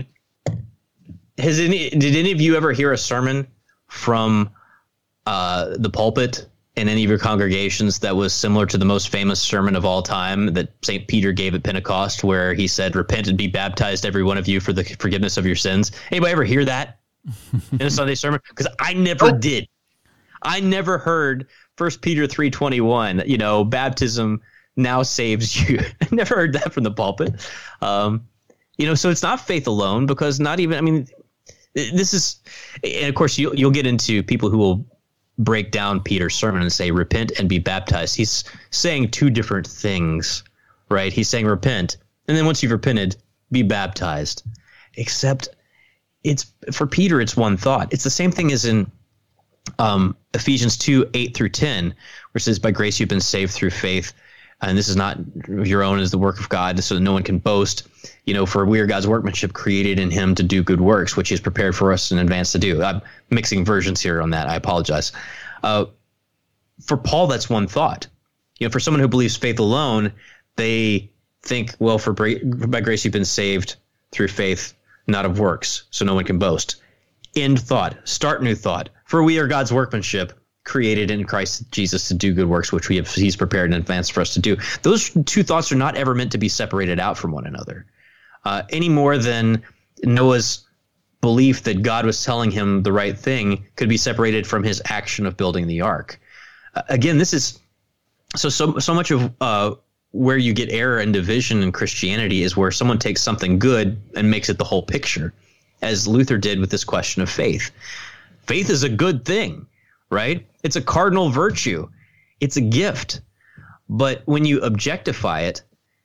has any, did any of you ever hear a sermon from uh, the pulpit in any of your congregations that was similar to the most famous sermon of all time that Saint Peter gave at Pentecost, where he said, repent and be baptized, every one of you, for the forgiveness of your sins? Anybody ever hear that in a Sunday sermon? Because I never oh. did. I never heard First Peter three twenty-one, you know, baptism now saves you. I never heard that from the pulpit. Um, you know, so it's not faith alone, because not even, I mean, this is, and of course you'll, you'll get into people who will break down Peter's sermon and say, repent and be baptized. He's saying two different things, right? He's saying repent, and then once you've repented, be baptized. Except it's, for Peter, it's one thought. It's the same thing as in um, Ephesians two, eight through ten, where it says, by grace you've been saved through faith. And this is not your own, is the work of God, so that no one can boast. You know, for we are God's workmanship, created in him to do good works, which he's prepared for us in advance to do. I'm mixing versions here on that. I apologize. Uh, for Paul, that's one thought. You know, for someone who believes faith alone, they think, well, for by grace you've been saved through faith, not of works, so no one can boast. End thought. Start new thought. For we are God's workmanship, created in Christ Jesus to do good works, which we have, he's prepared in advance for us to do. Those two thoughts are not ever meant to be separated out from one another, uh, any more than Noah's belief that God was telling him the right thing could be separated from his action of building the ark. Uh, again, this is so so so much of uh, where you get error and division in Christianity is where someone takes something good and makes it the whole picture, as Luther did with this question of faith. Faith is a good thing, right? It's a cardinal virtue. It's a gift. But when you objectify it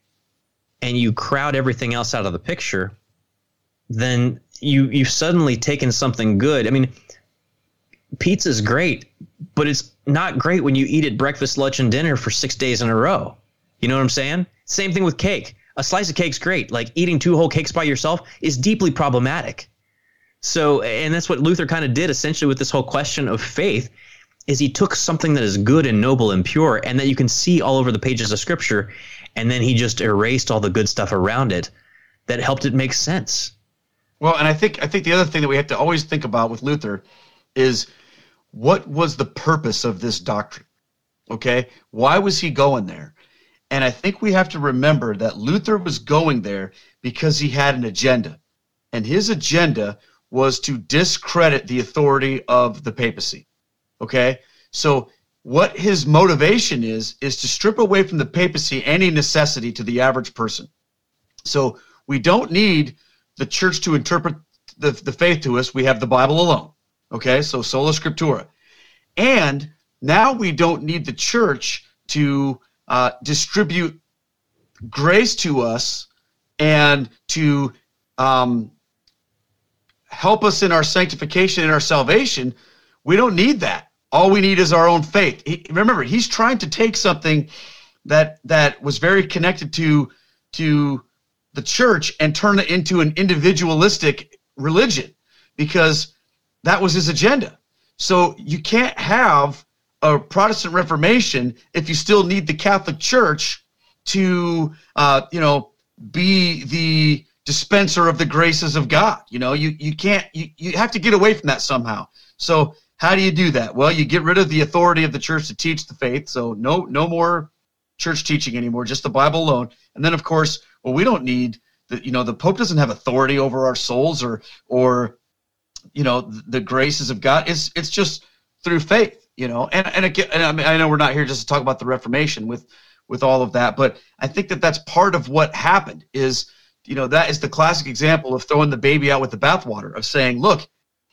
and you crowd everything else out of the picture, then you, you've suddenly taken something good. I mean, pizza's great, but it's not great when you eat it breakfast, lunch, and dinner for six days in a row. You know what I'm saying? Same thing with cake. A slice of cake's great. Like eating two whole cakes by yourself is deeply problematic. So, and that's what Luther kind of did essentially with this whole question of faith, is he took something that is good and noble and pure and that you can see all over the pages of Scripture, and then he just erased all the good stuff around it that helped it make sense. Well, and I think I think the other thing that we have to always think about with Luther is, what was the purpose of this doctrine? Okay? Why was he going there? And I think we have to remember that Luther was going there because he had an agenda. And his agenda was to discredit the authority of the papacy. Okay? So what his motivation is, is to strip away from the papacy any necessity to the average person. So we don't need the church to interpret the, the faith to us. We have the Bible alone. Okay? So sola scriptura. And now we don't need the church to uh, distribute grace to us and to um, help us in our sanctification and our salvation. We don't need that. All we need is our own faith. He, remember, he's trying to take something that that was very connected to to the church and turn it into an individualistic religion, because that was his agenda. So you can't have a Protestant Reformation if you still need the Catholic Church to, uh, you know, be the dispenser of the graces of God. You know, you you can't. You, you have to get away from that somehow. So how do you do that? Well, you get rid of the authority of the church to teach the faith. So no no more church teaching anymore, just the Bible alone. And then, of course, well, we don't need the, you know, the Pope doesn't have authority over our souls or or you know, the graces of God. It's it's just through faith, you know. And and, again, and I mean, I know we're not here just to talk about the Reformation with with all of that, but I think that that's part of what happened. Is, you know, that is the classic example of throwing the baby out with the bathwater, of saying, look,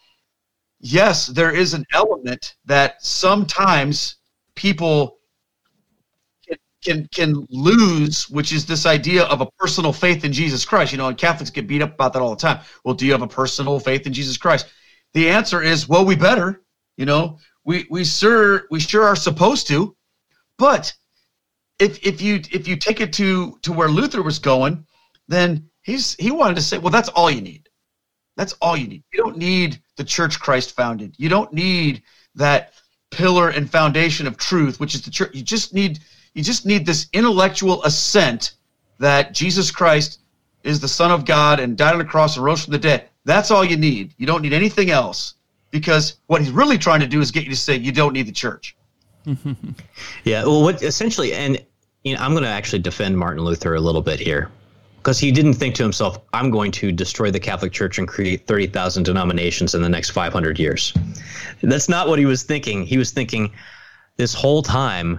yes, there is an element that sometimes people can, can can lose, which is this idea of a personal faith in Jesus Christ. You know, and Catholics get beat up about that all the time. Well, do you have a personal faith in Jesus Christ? The answer is, well, we better. You know, we we sure we sure are supposed to. But if if you if you take it to to where Luther was going, then he's he wanted to say, well, that's all you need. That's all you need. You don't need the church Christ founded. You don't need that pillar and foundation of truth, which is the church. You just need you just need this intellectual assent that Jesus Christ is the Son of God and died on the cross and rose from the dead. That's all you need. You don't need anything else, because what he's really trying to do is get you to say you don't need the church. Yeah, well, what essentially, and you know, I'm going to actually defend Martin Luther a little bit here, because he didn't think to himself, I'm going to destroy the Catholic Church and create thirty thousand denominations in the next five hundred years. That's not what he was thinking. He was thinking, this whole time,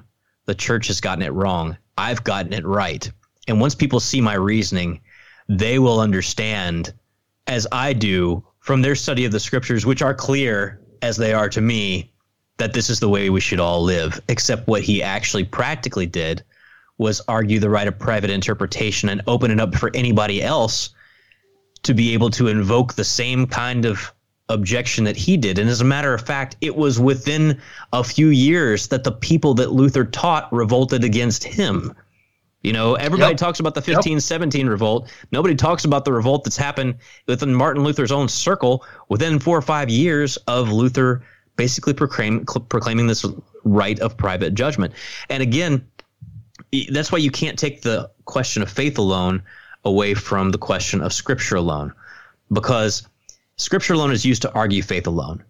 the church has gotten it wrong. I've gotten it right. And once people see my reasoning, they will understand, as I do from their study of the scriptures, which are clear as they are to me, that this is the way we should all live. Except what he actually practically did was argue the right of private interpretation and open it up for anybody else to be able to invoke the same kind of objection that he did. And as a matter of fact, it was within a few years that the people that Luther taught revolted against him. You know, everybody Yep. talks about the fifteen seventeen yep. revolt. Nobody talks about the revolt that's happened within Martin Luther's own circle within four or five years of Luther basically proclaim, proclaiming this right of private judgment. And again, that's why you can't take the question of faith alone away from the question of Scripture alone, because Scripture alone is used to argue faith alone.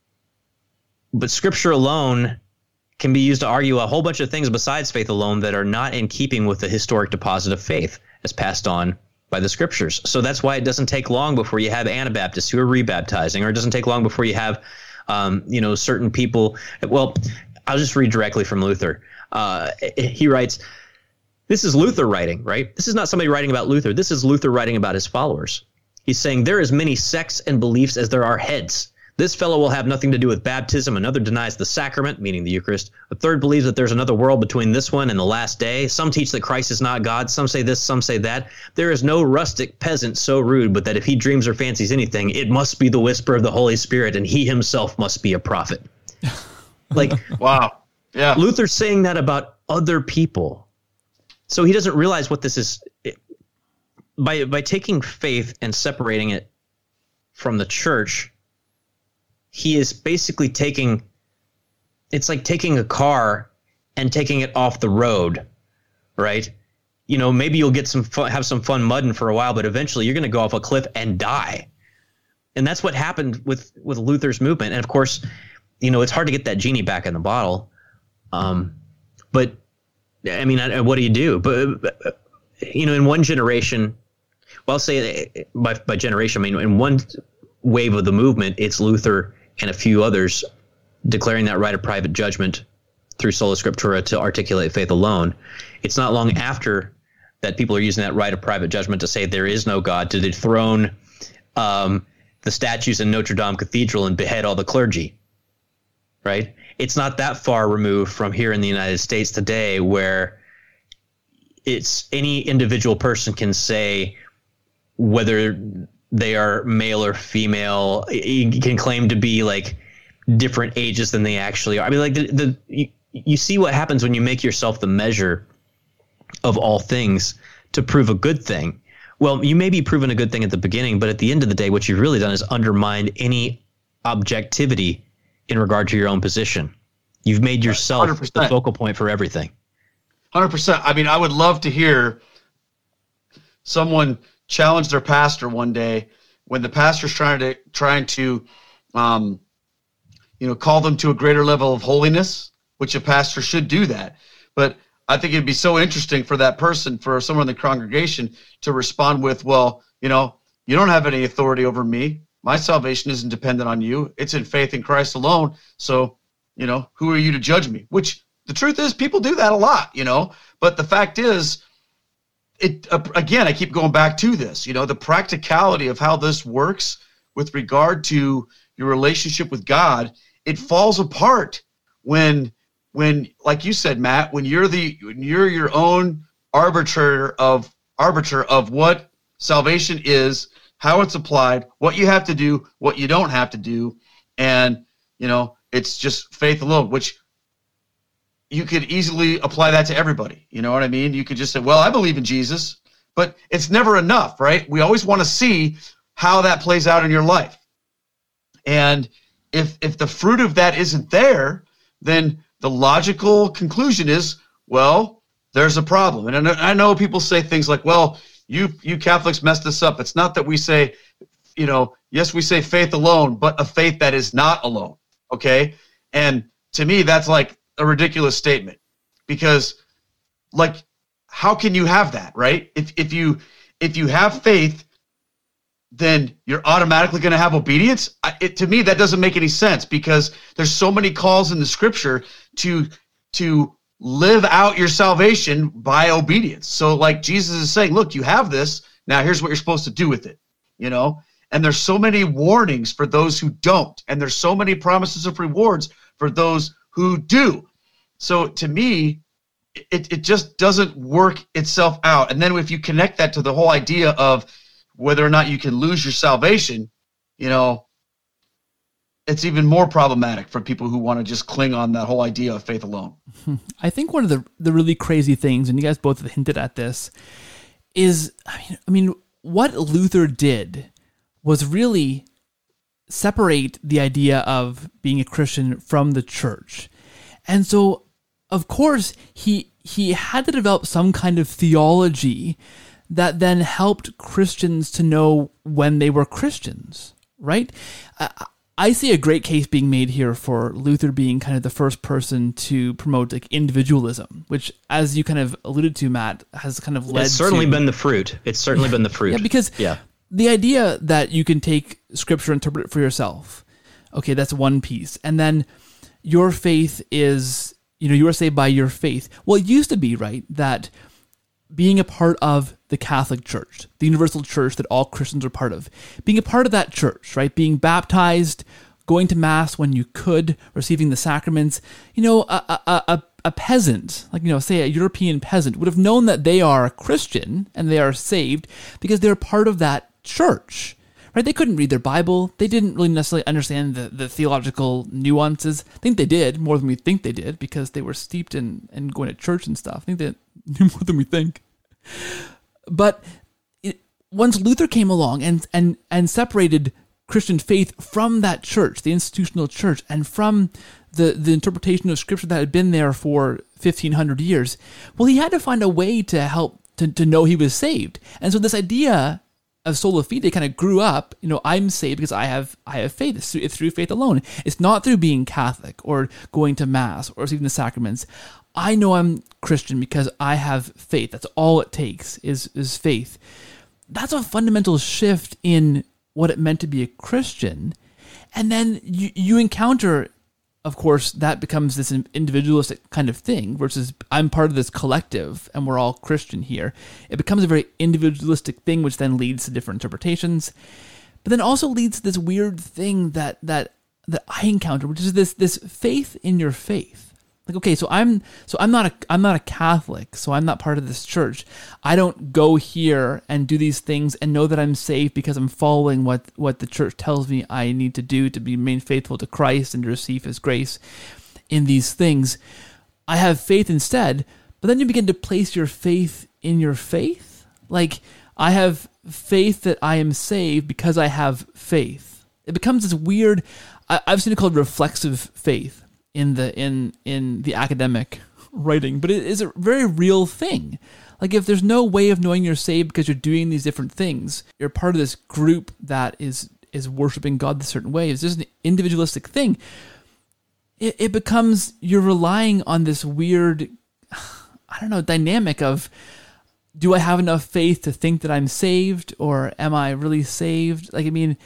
But Scripture alone can be used to argue a whole bunch of things besides faith alone that are not in keeping with the historic deposit of faith as passed on by the Scriptures. So that's why it doesn't take long before you have Anabaptists who are rebaptizing, or it doesn't take long before you have, um, you know, certain people. Well, I'll just read directly from Luther. Uh, he writes, this is Luther writing, right? This is not somebody writing about Luther. This is Luther writing about his followers. He's saying there are as many sects and beliefs as there are heads. This fellow will have nothing to do with baptism. Another denies the sacrament, meaning the Eucharist. A third believes that there's another world between this one and the last day. Some teach that Christ is not God. Some say this, some say that. There is no rustic peasant so rude, but that if he dreams or fancies anything, it must be the whisper of the Holy Spirit, and he himself must be a prophet. Like, wow. Yeah. Luther's saying that about other people. So he doesn't realize what this is. By, by taking faith and separating it from the church, he is basically taking, it's like taking a car and taking it off the road, right? You know, maybe you'll get some fun, have some fun mudding for a while, but eventually you're going to go off a cliff and die. And that's what happened with, with Luther's movement. And of course, you know, it's hard to get that genie back in the bottle. Um, but I mean, what do you do? But, but you know, in one generation, well, I'll say by, by generation, I mean, in one wave of the movement, it's Luther and a few others declaring that right of private judgment through sola scriptura to articulate faith alone. It's not long after that people are using that right of private judgment to say there is no God, to dethrone um, the statues in Notre Dame Cathedral and behead all the clergy, right? It's not that far removed from here in the United States today, where it's any individual person can say whether they are male or female. You can claim to be like different ages than they actually are. I mean, like the, the you, you see what happens when you make yourself the measure of all things to prove a good thing. Well, you may be proving a good thing at the beginning, but at the end of the day, what you've really done is undermined any objectivity in regard to your own position. You've made yourself one hundred percent the focal point for everything. one hundred percent. I mean, I would love to hear someone challenge their pastor one day when the pastor's trying to trying to um, you know, call them to a greater level of holiness, which a pastor should do that. But I think it'd be so interesting for that person, for someone in the congregation, to respond with, well, you know, you don't have any authority over me. My salvation isn't dependent on you. It's in faith in Christ alone. So, you know, who are you to judge me? Which the truth is, people do that a lot, you know. But the fact is, it uh, again, I keep going back to this, you know, the practicality of how this works with regard to your relationship with God. It falls apart when, when, like you said, Matt, when you're the, when you're your own arbiter of arbiter of what salvation is, how it's applied, what you have to do, what you don't have to do, and you know, it's just faith alone, which you could easily apply that to everybody. You know what I mean? You could just say, well, I believe in Jesus, but it's never enough, right? We always want to see how that plays out in your life. And if if the fruit of that isn't there, then the logical conclusion is, well, there's a problem. And I know people say things like, well, you you Catholics messed this up. It's not that we say, you know, yes, we say faith alone, but a faith that is not alone, okay? And to me, that's like a ridiculous statement, because like, how can you have that, right? If if you if you have faith, then you're automatically going to have obedience. I, it, to me, that doesn't make any sense, because there's so many calls in the scripture to to live out your salvation by obedience. So like Jesus is saying, look, you have this. Now here's what you're supposed to do with it, you know? And there's so many warnings for those who don't. And there's so many promises of rewards for those who do. So to me, it, it just doesn't work itself out. And then if you connect that to the whole idea of whether or not you can lose your salvation, you know, it's even more problematic for people who want to just cling on that whole idea of faith alone. I think one of the, the really crazy things, and you guys both have hinted at this, is, I mean, I mean, what Luther did was really separate the idea of being a Christian from the church. And so, of course, he he had to develop some kind of theology that then helped Christians to know when they were Christians, right? I, I see a great case being made here for Luther being kind of the first person to promote like individualism, which, as you kind of alluded to, Matt, has kind of led It's certainly to, been the fruit. It's certainly been the fruit. Yeah, because yeah. the idea that you can take scripture and interpret it for yourself, okay, that's one piece. And then your faith is, you know, you are saved by your faith. Well, it used to be, right, that being a part of the Catholic Church, the universal church that all Christians are part of, being a part of that church, right, being baptized, going to Mass when you could, receiving the sacraments, you know, a, a, a, a peasant, like, you know, say a European peasant, would have known that they are a Christian and they are saved because they're part of that church, right? They couldn't read their Bible. They didn't really necessarily understand the, the theological nuances. I think they did more than we think they did because they were steeped in, in going to church and stuff. I think they knew more than we think. But it, once Luther came along and, and, and separated Christian faith from that church, the institutional church, and from the, the interpretation of scripture that had been there for fifteen hundred years, well, he had to find a way to help to, to know he was saved. And so this idea of sola fide kind of grew up. You know, I'm saved because I have I have faith. It's through, it's through faith alone. It's not through being Catholic or going to Mass or receiving the sacraments. I know I'm Christian because I have faith. That's all it takes is is faith. That's a fundamental shift in what it meant to be a Christian. And then you, you encounter, of course, that becomes this individualistic kind of thing versus I'm part of this collective and we're all Christian here. It becomes a very individualistic thing, which then leads to different interpretations, but then also leads to this weird thing that that that I encounter, which is this this faith in your faith. Like, okay, so I'm so I'm not a I'm not a Catholic, so I'm not part of this church. I don't go here and do these things and know that I'm saved because I'm following what, what the church tells me I need to do to be remain faithful to Christ and to receive His grace in these things. I have faith instead, but then you begin to place your faith in your faith. Like, I have faith that I am saved because I have faith. It becomes this weird. I, I've seen it called reflexive faith in the in in the academic writing, but it is a very real thing. Like, if there's no way of knowing you're saved because you're doing these different things, you're part of this group that is is worshiping God a certain way. It's just an individualistic thing. It, it becomes you're relying on this weird, I don't know, dynamic of, do I have enough faith to think that I'm saved, or am I really saved? Like, I mean,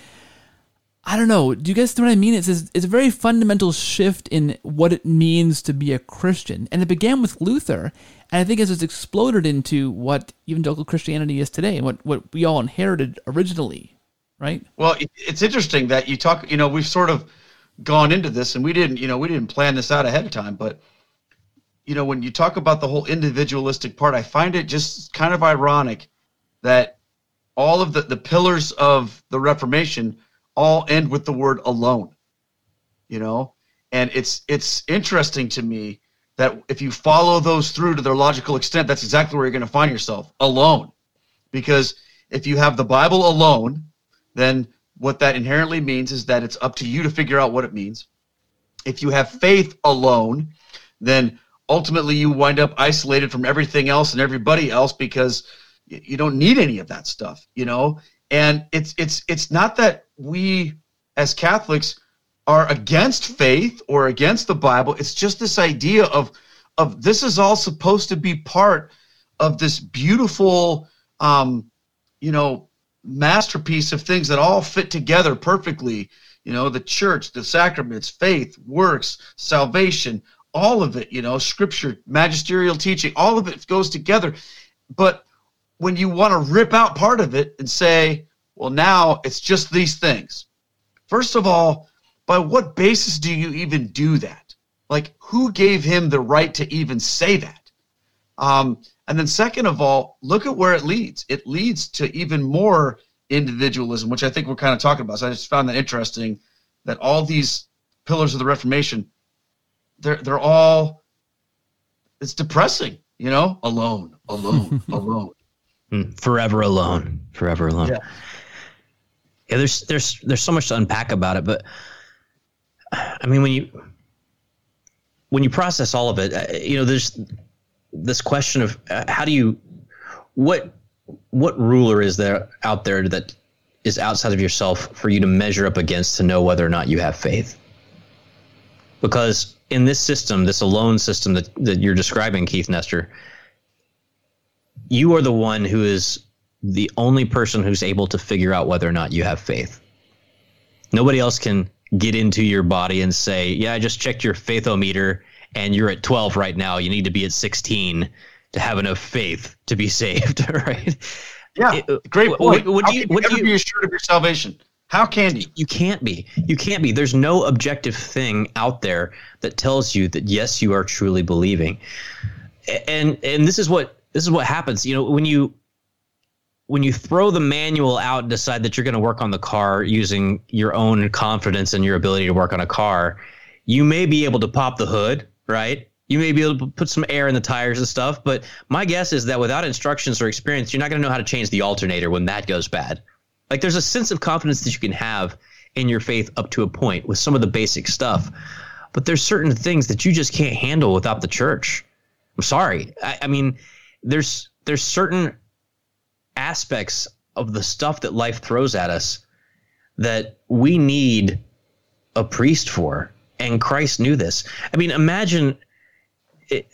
I don't know. Do you guys know what I mean? It's this, it's a very fundamental shift in what it means to be a Christian. And it began with Luther, and I think as it's exploded into what evangelical Christianity is today and what, what we all inherited originally, right? Well, it's interesting that you talk, you know, we've sort of gone into this, and we didn't, you know, we didn't plan this out ahead of time, but, you know, when you talk about the whole individualistic part, I find it just kind of ironic that all of the, the pillars of the Reformation all end with the word alone, you know? And it's it's interesting to me that if you follow those through to their logical extent, that's exactly where you're going to find yourself, alone. Because if you have the Bible alone, then what that inherently means is that it's up to you to figure out what it means. If you have faith alone, then ultimately you wind up isolated from everything else and everybody else because you don't need any of that stuff, you know? And it's it's it's not that we as Catholics are against faith or against the Bible. It's just this idea of of this is all supposed to be part of this beautiful, um, you know, masterpiece of things that all fit together perfectly. You know, the church, the sacraments, faith, works, salvation, all of it, you know, scripture, magisterial teaching, all of it goes together. But when you want to rip out part of it and say, well, now it's just these things. First of all, by what basis do you even do that? Like, who gave him the right to even say that? Um, and then second of all, look at where it leads. It leads to even more individualism, which I think we're kind of talking about. So I just found that interesting that all these pillars of the Reformation, they're they're all, it's depressing, you know, alone, alone, alone. Forever alone, forever alone. Yeah. Yeah, there's there's there's so much to unpack about it, but I mean, when you when you process all of it, you know, there's this question of uh, how do you what what ruler is there out there that is outside of yourself for you to measure up against to know whether or not you have faith? Because in this system, this alone system that, that you're describing, Keith Nestor, you are the one who is the only person who's able to figure out whether or not you have faith. Nobody else can get into your body and say, yeah, I just checked your faithometer and you're at twelve right now. You need to be at sixteen to have enough faith to be saved, right? Yeah, it, great point. What, what How do you, can you what ever do you, be assured of your salvation? How can you? You can't be. You can't be. There's no objective thing out there that tells you that, yes, you are truly believing. And and this is what this is what happens. You know, when you when you throw the manual out and decide that you're going to work on the car using your own confidence and your ability to work on a car, you may be able to pop the hood, right? You may be able to put some air in the tires and stuff. But my guess is that without instructions or experience, you're not going to know how to change the alternator when that goes bad. Like, there's a sense of confidence that you can have in your faith up to a point with some of the basic stuff. But there's certain things that you just can't handle without the church. I'm sorry. I, I mean, there's there's certain aspects of the stuff that life throws at us that we need a priest for. And Christ knew this. I mean, imagine it,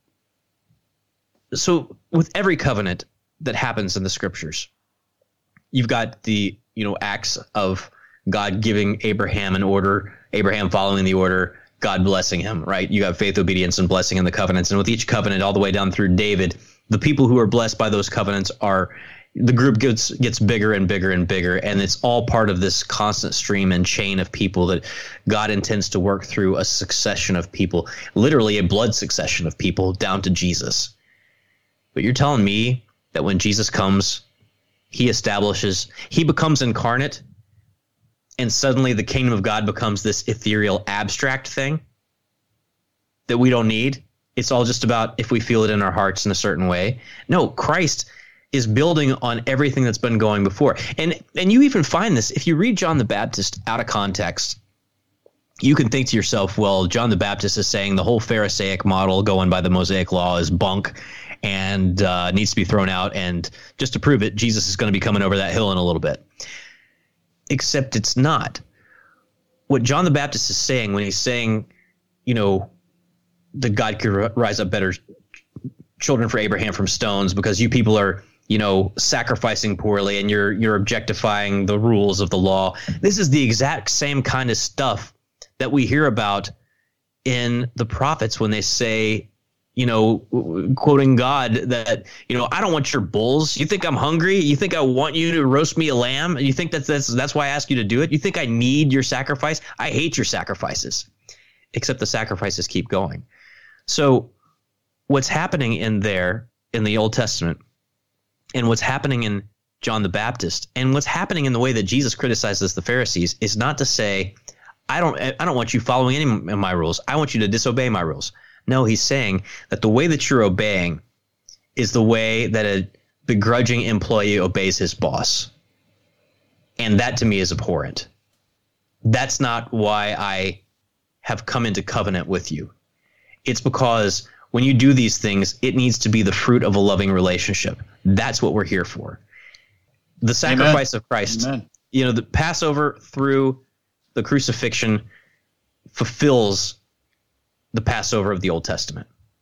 so with every covenant that happens in the scriptures, you've got the, you know, acts of God giving Abraham an order, Abraham following the order, God blessing him, right? You have faith, obedience, and blessing in the covenants. And with each covenant all the way down through David, the people who are blessed by those covenants are, the group gets gets bigger and bigger and bigger. And it's all part of this constant stream and chain of people that God intends to work through a succession of people, literally a blood succession of people down to Jesus. But you're telling me that when Jesus comes, he establishes, he becomes incarnate, and suddenly the kingdom of God becomes this ethereal, abstract thing that we don't need. It's all just about if we feel it in our hearts in a certain way. No, Christ is building on everything that's been going before. And and you even find this, if you read John the Baptist out of context, you can think to yourself, well, John the Baptist is saying the whole Pharisaic model going by the Mosaic law is bunk and uh, needs to be thrown out. And just to prove it, Jesus is going to be coming over that hill in a little bit. Except it's not. What John the Baptist is saying when he's saying, you know, that God could rise up better children for Abraham from stones because you people are, you know, sacrificing poorly and you're you're objectifying the rules of the law. This is the exact same kind of stuff that we hear about in the prophets when they say, you know, quoting God that, you know, I don't want your bulls. You think I'm hungry? You think I want you to roast me a lamb? You think that's that's that's why I ask you to do it? You think I need your sacrifice? I hate your sacrifices. Except the sacrifices keep going. So what's happening in there in the Old Testament and what's happening in John the Baptist and what's happening in the way that Jesus criticizes the Pharisees is not to say, I don't I don't want you following any of my rules. I want you to disobey my rules. No, he's saying that the way that you're obeying is the way that a begrudging employee obeys his boss. And that to me is abhorrent. That's not why I have come into covenant with you. It's because when you do these things, it needs to be the fruit of a loving relationship. That's what we're here for. The sacrifice Amen. Of Christ, Amen. You know, the Passover through the crucifixion fulfills the Passover of the Old Testament.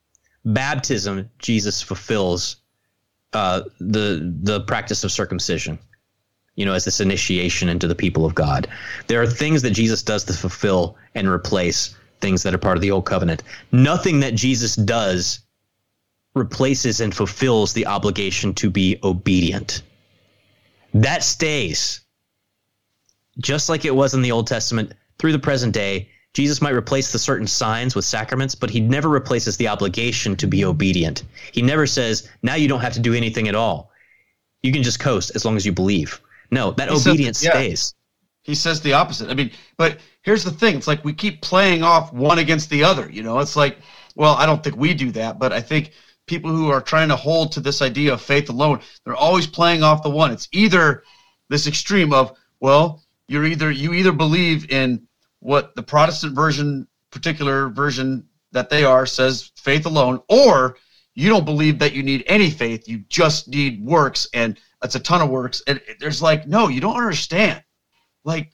Baptism, Jesus fulfills uh, the the practice of circumcision, you know, as this initiation into the people of God. There are things that Jesus does to fulfill and replace things that are part of the old covenant. Nothing that Jesus does replaces and fulfills the obligation to be obedient. That stays. Just like it was in the Old Testament through the present day, Jesus might replace the certain signs with sacraments, but he never replaces the obligation to be obedient. He never says, now you don't have to do anything at all. You can just coast as long as you believe. No, that he obedience says, yeah. stays. He says the opposite. I mean, but here's the thing. It's like we keep playing off one against the other. You know, it's like, well, I don't think we do that, but I think people who are trying to hold to this idea of faith alone, they're always playing off the one. It's either this extreme of, well, you're either you either believe in what the Protestant version, particular version that they are, says faith alone, or you don't believe that you need any faith. You just need works, and it's a ton of works. And there's like, no, you don't understand. Like,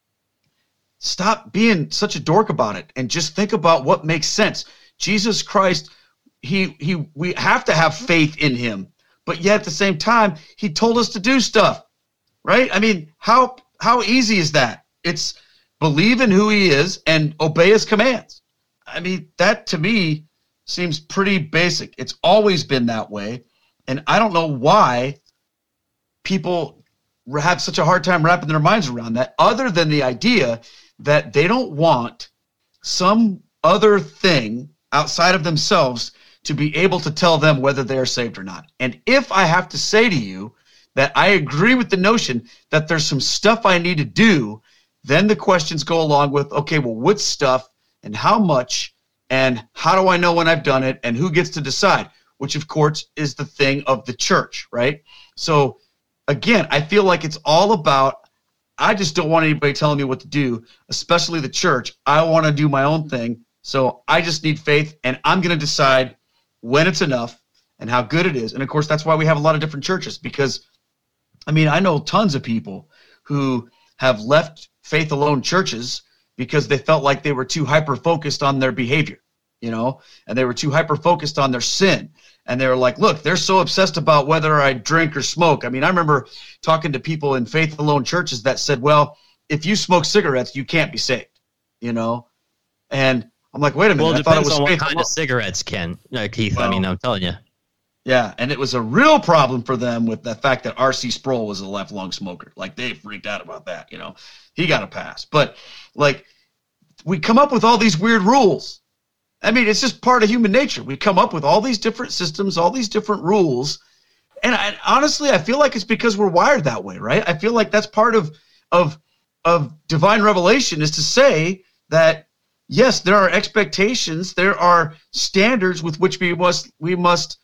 stop being such a dork about it and just think about what makes sense. Jesus Christ, he he we have to have faith in him, but yet at the same time, he told us to do stuff, right? I mean, how how easy is that? It's believe in who he is and obey his commands. I mean, that to me seems pretty basic. It's always been that way, and I don't know why people have such a hard time wrapping their minds around that, other than the idea that they don't want some other thing outside of themselves to be able to tell them whether they are saved or not. And if I have to say to you that I agree with the notion that there's some stuff I need to do, then the questions go along with, okay, well, what stuff and how much and how do I know when I've done it and who gets to decide, which of course is the thing of the church, right? So again, I feel like it's all about, I just don't want anybody telling me what to do, especially the church. I want to do my own thing. So I just need faith, and I'm going to decide when it's enough and how good it is. And of course, that's why we have a lot of different churches, because, I mean, I know tons of people who have left faith alone churches because they felt like they were too hyper-focused on their behavior, you know, and they were too hyper-focused on their sin. And they were like, look, they're so obsessed about whether I drink or smoke. I mean, I remember talking to people in faith alone churches that said, well, if you smoke cigarettes, you can't be saved, you know? And I'm like, wait a minute. Well, it I thought it depends was on faith what kind alone. of cigarettes, Ken, uh, Keith. Well, I mean, I'm telling you. Yeah, and it was a real problem for them with the fact that R C Sproul was a lifelong smoker. Like, they freaked out about that, you know? He got a pass. But, like, we come up with all these weird rules. I mean, it's just part of human nature. We come up with all these different systems, all these different rules. And I, honestly, I feel like it's because we're wired that way, right? I feel like that's part of, of, of divine revelation, is to say that, yes, there are expectations, there are standards with which we must we must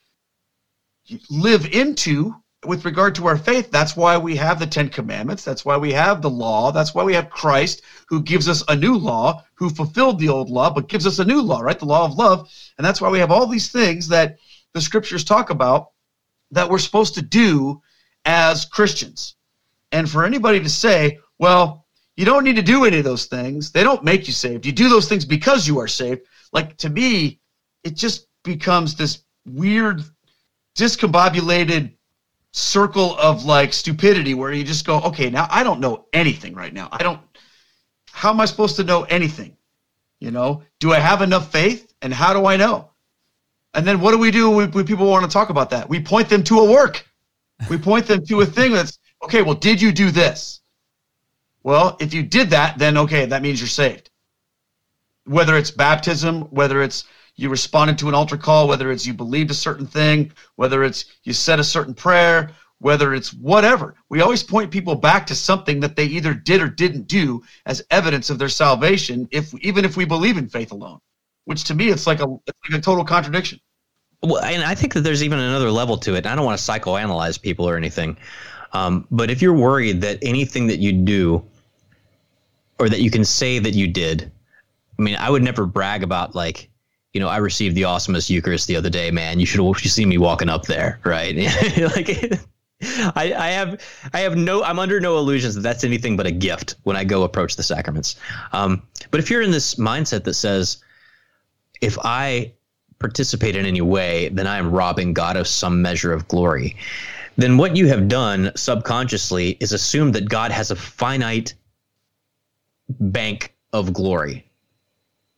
live into with regard to our faith. That's why we have the Ten Commandments. That's why we have the law. That's why we have Christ, who gives us a new law, who fulfilled the old law, but gives us a new law, right? The law of love. And that's why we have all these things that the scriptures talk about that we're supposed to do as Christians. And for anybody to say, well, you don't need to do any of those things, they don't make you saved. You do those things because you are saved. Like, to me, it just becomes this weird, discombobulated circle of like stupidity where you just go, okay, now I don't know anything right now. I don't, how am I supposed to know anything? You know, do I have enough faith, and how do I know? And then what do we do when, when people want to talk about that? We point them to a work. We point them to a thing that's, okay, well, did you do this? Well, if you did that, then okay, that means you're saved. Whether it's baptism, whether it's you responded to an altar call, whether it's you believed a certain thing, whether it's you said a certain prayer, whether it's whatever. We always point people back to something that they either did or didn't do as evidence of their salvation, if even if we believe in faith alone, which to me, it's like a, it's like a total contradiction. Well, and I think that there's even another level to it. I don't want to psychoanalyze people or anything, um, but if you're worried that anything that you do or that you can say that you did, I mean, I would never brag about, like, you know, I received the awesomest Eucharist the other day, man. You should you see me walking up there, right? Like, I, I have, I have no, I'm under no illusions that that's anything but a gift when I go approach the sacraments. Um, but if you're in this mindset that says, if I participate in any way, then I am robbing God of some measure of glory, then what you have done subconsciously is assume that God has a finite bank of glory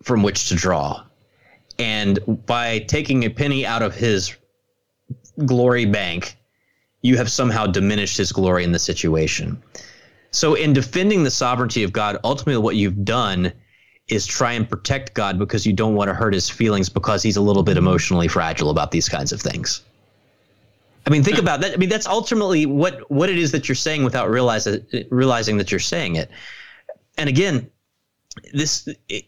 from which to draw. And by taking a penny out of his glory bank, you have somehow diminished his glory in the situation. So in defending the sovereignty of God, ultimately what you've done is try and protect God because you don't want to hurt his feelings because he's a little bit emotionally fragile about these kinds of things. I mean, think about that. I mean, that's ultimately what, what it is that you're saying without realize, realizing that you're saying it. And again, this it,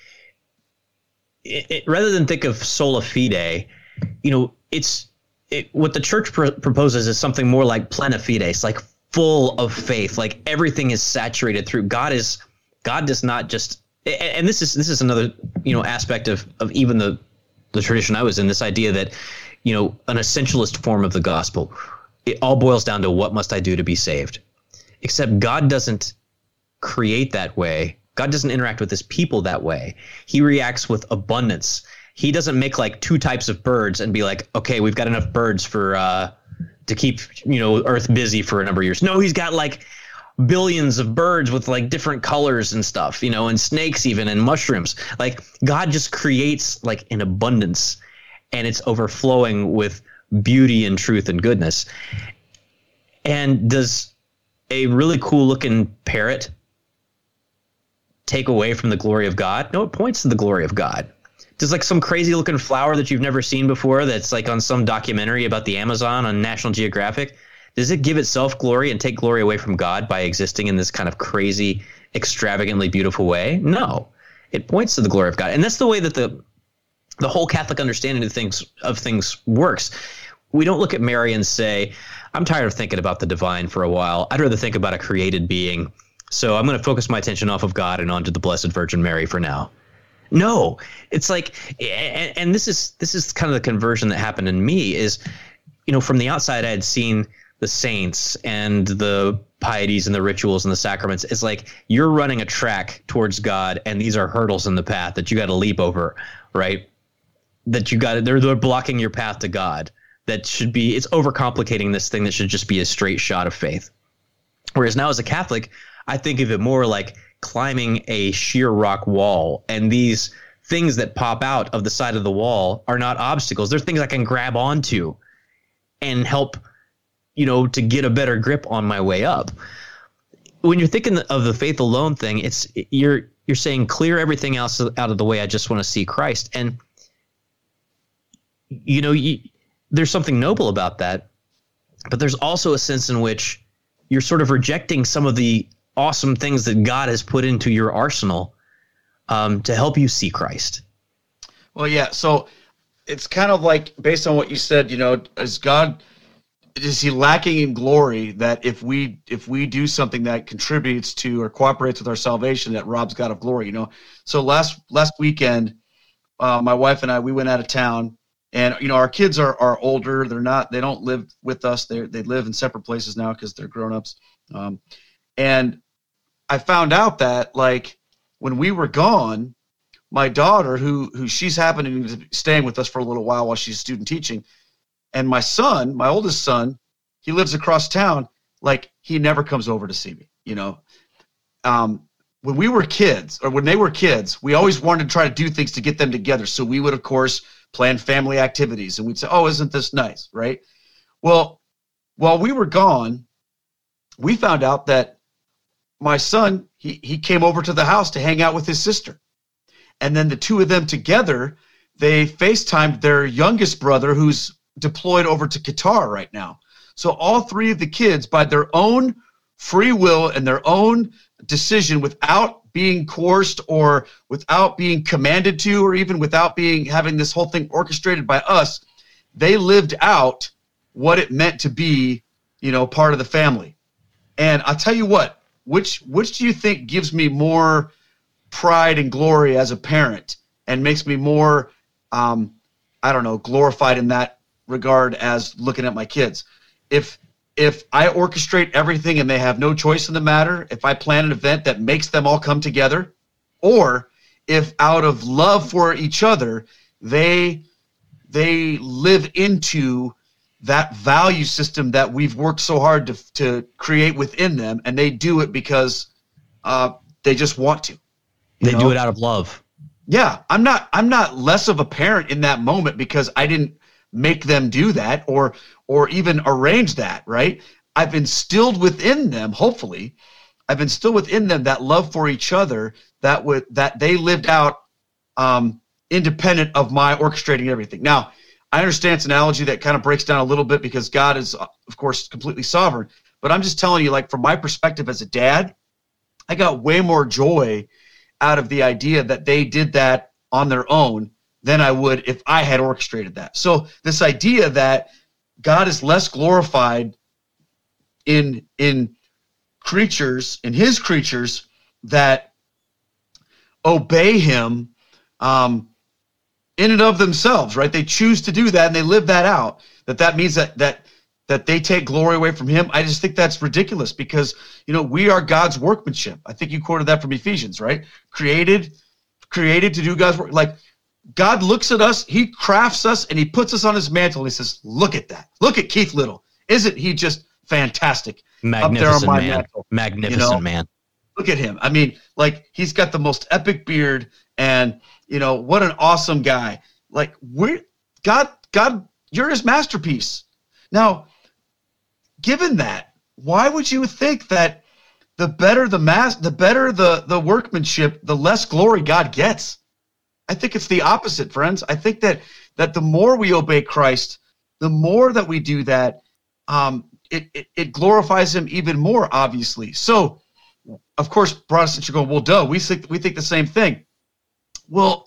it, it, rather than think of sola fide, you know, it's it, what the church pr- proposes is something more like plena fides, like full of faith, like everything is saturated through God. Is God does not just, and this is this is another you know aspect of of even the the tradition I was in. This idea that you know an essentialist form of the gospel, it all boils down to what must I do to be saved, except God doesn't create that way. God doesn't interact with his people that way. He reacts with abundance. He doesn't make like two types of birds and be like, okay, we've got enough birds for uh, to keep, you know, Earth busy for a number of years. No, he's got like billions of birds with like different colors and stuff, you know, and snakes even and mushrooms. Like God just creates like an abundance, and it's overflowing with beauty and truth and goodness. And does a really cool looking parrot take away from the glory of God? No, it points to the glory of God. Does like some crazy looking flower that you've never seen before that's like on some documentary about the Amazon on National Geographic, does it give itself glory and take glory away from God by existing in this kind of crazy, extravagantly beautiful way? No, it points to the glory of God. And that's the way that the the whole Catholic understanding of things of things works. We don't look at Mary and say, I'm tired of thinking about the divine for a while. I'd rather think about a created being. So I'm going to focus my attention off of God and onto the Blessed Virgin Mary for now. No, it's like, and, and this is this is kind of the conversion that happened in me is, you know, from the outside I had seen the saints and the pieties and the rituals and the sacraments. It's like you're running a track towards God, and these are hurdles in the path that you got to leap over, right? That you got they're they're blocking your path to God. That should be it's overcomplicating this thing that should just be a straight shot of faith. Whereas now as a Catholic, I think of it more like climbing a sheer rock wall, and these things that pop out of the side of the wall are not obstacles. They're things I can grab onto and help, you know, to get a better grip on my way up. When you're thinking of the faith alone thing, it's you're you're saying clear everything else out of the way. I just want to see Christ. And, you know, you, there's something noble about that, but there's also a sense in which you're sort of rejecting some of the awesome things that God has put into your arsenal um, to help you see Christ. Well, yeah. So it's kind of like, based on what you said, you know, is God, is he lacking in glory that if we, if we do something that contributes to or cooperates with our salvation, that robs God of glory, you know? So last, last weekend, uh, my wife and I, we went out of town, and, you know, our kids are, are older. They're not, they don't live with us. They they live in separate places now because they're grown-ups. Um, and I found out that, like, when we were gone, my daughter, who who she's happening to be staying with us for a little while while she's student teaching, and my son, my oldest son, he lives across town. Like, he never comes over to see me, you know. Um, when we were kids, or when they were kids, we always wanted to try to do things to get them together. So we would, of course, plan family activities, and we'd say, oh, isn't this nice, right? Well, while we were gone, we found out that my son, he, he came over to the house to hang out with his sister. And then the two of them together, they FaceTimed their youngest brother who's deployed over to Qatar right now. So all three of the kids, by their own free will and their own decision, without being coerced or without being commanded to, or even without being having this whole thing orchestrated by us, they lived out what it meant to be, you know, part of the family. And I'll tell you what, which which do you think gives me more pride and glory as a parent and makes me more, um, I don't know, glorified in that regard as looking at my kids? If if I orchestrate everything and they have no choice in the matter, if I plan an event that makes them all come together, or if out of love for each other, they they live into that value system that we've worked so hard to to create within them, and they do it because uh, they just want to. They know? do it out of love. Yeah, I'm not I'm not less of a parent in that moment because I didn't make them do that or or even arrange that, right? I've instilled within them, hopefully, I've instilled within them that love for each other that would that they lived out um, independent of my orchestrating everything. Now, I understand it's an analogy that kind of breaks down a little bit because God is, of course, completely sovereign. But I'm just telling you, like, from my perspective as a dad, I got way more joy out of the idea that they did that on their own than I would if I had orchestrated that. So this idea that God is less glorified in in creatures, in his creatures that obey him um, in and of themselves, right? They choose to do that and they live that out. That that means that that that they take glory away from him. I just think that's ridiculous because, you know, we are God's workmanship. I think you quoted that from Ephesians, right? Created, created to do God's work. Like God looks at us, he crafts us and he puts us on his mantle. And he says, look at that. Look at Keith Little. Isn't he just fantastic? Magnificent up there on my man. mantle, Magnificent you know? man. Look at him. I mean, like he's got the most epic beard and, you know, what an awesome guy. Like we're God, God, you're his masterpiece. Now, given that, why would you think that the better the mass, the better the, the workmanship, the less glory God gets? I think it's the opposite, friends. I think that that the more we obey Christ, the more that we do that, um, it, it, it glorifies him even more, obviously. So, of course, Protestants are going, well, duh, we think we think the same thing. Well,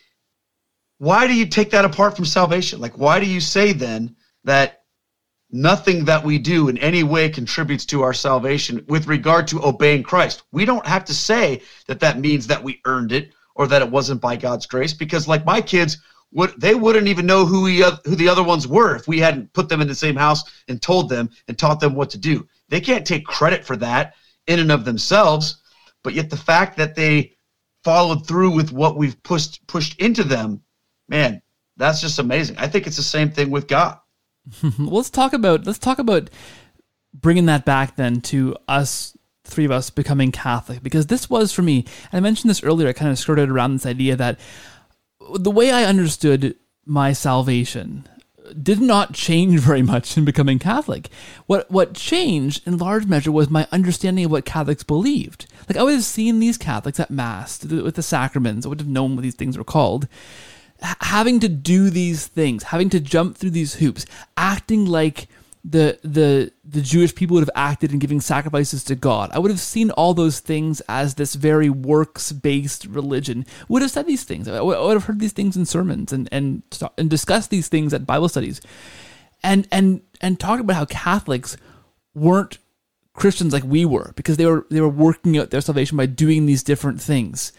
why do you take that apart from salvation? Like, why do you say then that nothing that we do in any way contributes to our salvation with regard to obeying Christ? We don't have to say that that means that we earned it or that it wasn't by God's grace, because like my kids, would they wouldn't even know who we, who the other ones were if we hadn't put them in the same house and told them and taught them what to do. They can't take credit for that in and of themselves, but yet the fact that they followed through with what we've pushed pushed into them, man, that's just amazing. I think it's the same thing with God. let's talk about let's talk about bringing that back then to us, three of us becoming Catholic, because this was for me, and I mentioned this earlier, I kind of skirted around this idea that the way I understood my salvation did not change very much in becoming Catholic. What what changed in large measure was my understanding of what Catholics believed. Like I would have seen these Catholics at Mass with the sacraments, I would have known what these things were called, having to do these things, having to jump through these hoops, acting like the the the Jewish people would have acted in giving sacrifices to God. I would have seen all those things as this very works-based religion. Would have said these things. I would have heard these things in sermons and and and discussed these things at Bible studies, and and and talk about how Catholics weren't Christians like we were because they were they were working out their salvation by doing these different things.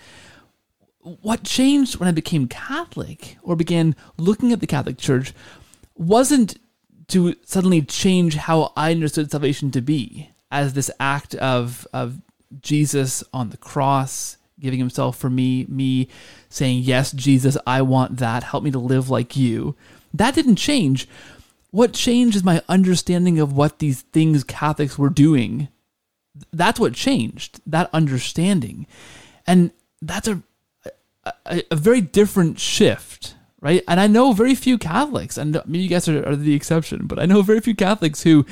What changed when I became Catholic or began looking at the Catholic Church wasn't to suddenly change how I understood salvation to be as this act of of Jesus on the cross, giving himself for me, me saying, yes, Jesus, I want that. Help me to live like you. That didn't change. What changed is my understanding of what these things Catholics were doing. That's what changed, that understanding. And that's a a, a very different shift, right? And I know very few Catholics, and maybe you guys are, are the exception, but I know very few Catholics who,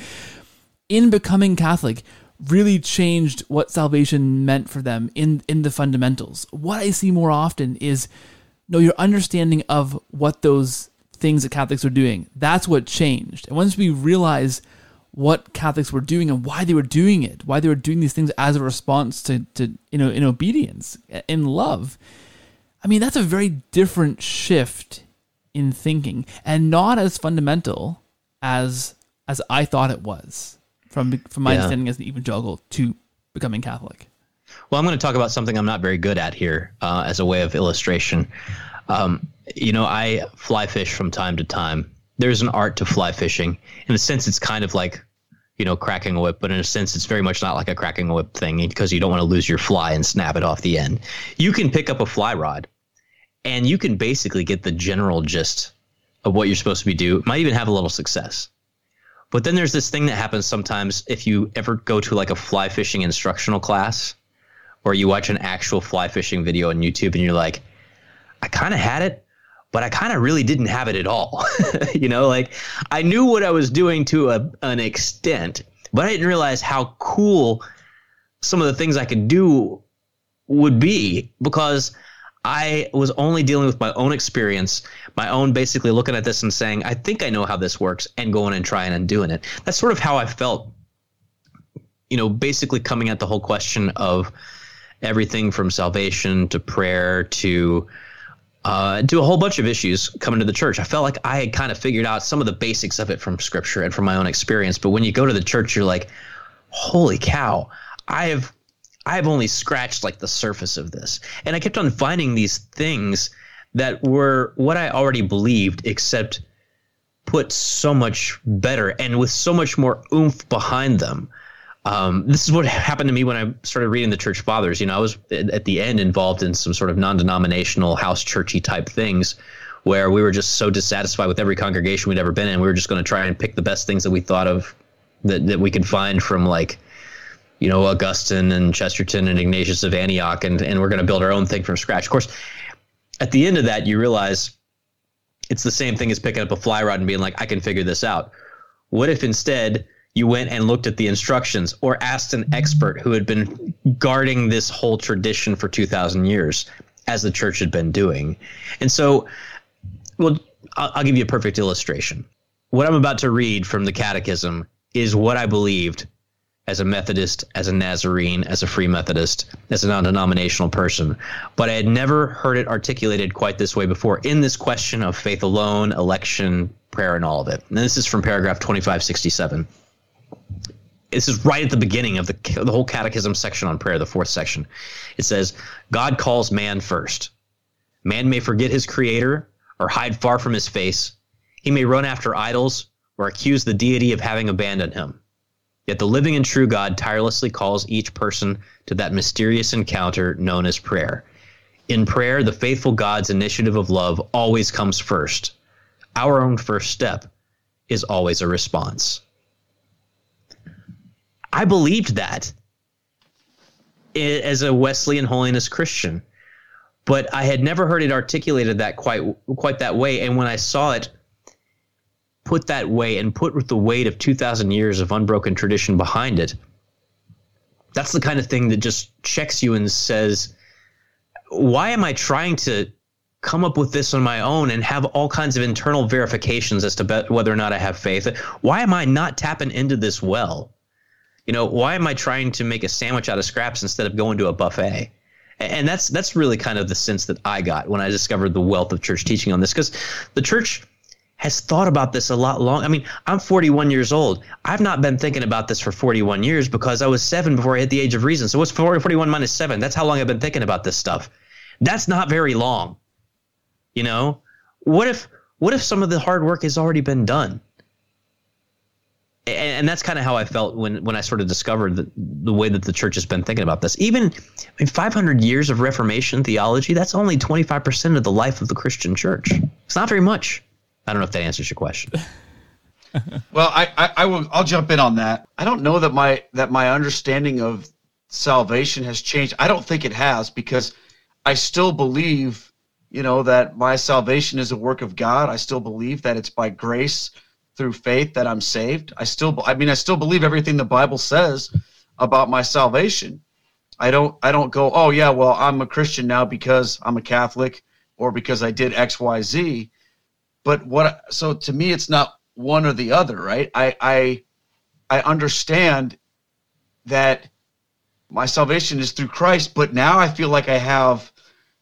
in becoming Catholic, really changed what salvation meant for them in, in the fundamentals. What I see more often is, no, your understanding of what those things that Catholics are doing, that's what changed. And once we realize what Catholics were doing and why they were doing it, why they were doing these things as a response to, to you know, in obedience, in love, I mean, that's a very different shift in thinking and not as fundamental as as I thought it was from from my yeah. understanding as an evangelical to becoming Catholic. Well, I'm going to talk about something I'm not very good at here uh, as a way of illustration. Um, you know, I fly fish from time to time. There's an art to fly fishing. In a sense, it's kind of like, you know, cracking a whip, but in a sense, it's very much not like a cracking a whip thing because you don't want to lose your fly and snap it off the end. You can pick up a fly rod and you can basically get the general gist of what you're supposed to be doing. Might even have a little success. But then there's this thing that happens sometimes if you ever go to like a fly fishing instructional class or you watch an actual fly fishing video on YouTube and you're like, I kind of had it, but I kind of really didn't have it at all. You know, like I knew what I was doing to a, an extent, but I didn't realize how cool some of the things I could do would be, because I was only dealing with my own experience, my own basically looking at this and saying, I think I know how this works, and going and trying and doing it. That's sort of how I felt, you know, basically coming at the whole question of everything from salvation to prayer to uh, to a whole bunch of issues coming to the church. I felt like I had kind of figured out some of the basics of it from Scripture and from my own experience. But when you go to the church, you're like, holy cow, I have I've only scratched like the surface of this. And I kept on finding these things that were what I already believed, except put so much better and with so much more oomph behind them. Um, this is what happened to me when I started reading the Church Fathers. You know, I was at the end involved in some sort of non-denominational house churchy type things where we were just so dissatisfied with every congregation we'd ever been in. We were just going to try and pick the best things that we thought of that, that we could find from, like, you know, Augustine and Chesterton and Ignatius of Antioch, and, and we're going to build our own thing from scratch. Of course, at the end of that, you realize it's the same thing as picking up a fly rod and being like, I can figure this out. What if instead you went and looked at the instructions or asked an expert who had been guarding this whole tradition for two thousand years, as the church had been doing? And so, well, I'll, I'll give you a perfect illustration. What I'm about to read from the Catechism is what I believed as a Methodist, as a Nazarene, as a Free Methodist, as a non-denominational person. But I had never heard it articulated quite this way before in this question of faith alone, election, prayer, and all of it. And this is from paragraph twenty-five sixty-seven. This is right at the beginning of the, the whole Catechism section on prayer, the fourth section. It says, God calls man first. Man may forget his creator or hide far from his face. He may run after idols or accuse the deity of having abandoned him. Yet the living and true God tirelessly calls each person to that mysterious encounter known as prayer. In prayer, the faithful God's initiative of love always comes first. Our own first step is always a response. I believed that as a Wesleyan holiness Christian, but I had never heard it articulated that quite quite that way. And when I saw it put that way and put with the weight of two thousand years of unbroken tradition behind it, that's the kind of thing that just checks you and says, why am I trying to come up with this on my own and have all kinds of internal verifications as to be- whether or not I have faith? Why am I not tapping into this well? You know, why am I trying to make a sandwich out of scraps instead of going to a buffet? And that's that's really kind of the sense that I got when I discovered the wealth of church teaching on this, because the church has thought about this a lot long. I mean, I'm forty-one years old. I've not been thinking about this for forty-one years because I was seven before I hit the age of reason. So what's forty-one minus seven? That's how long I've been thinking about this stuff. That's not very long. You know, what if what if some of the hard work has already been done? And, and that's kind of how I felt when, when I sort of discovered the, the way that the church has been thinking about this. Even I mean, five hundred years of Reformation theology, that's only twenty-five percent of the life of the Christian church. It's not very much. I don't know if that answers your question. Well, I, I, I will. I'll jump in on that. I don't know that my that my understanding of salvation has changed. I don't think it has, because I still believe, you know, that my salvation is a work of God. I still believe that it's by grace through faith that I'm saved. I still, I mean, I still believe everything the Bible says about my salvation. I don't, I don't go, oh yeah, well, I'm a Christian now because I'm a Catholic or because I did X, Y, Z. But what, so to me, it's not one or the other, right? I, I, I understand that my salvation is through Christ, but now I feel like I have,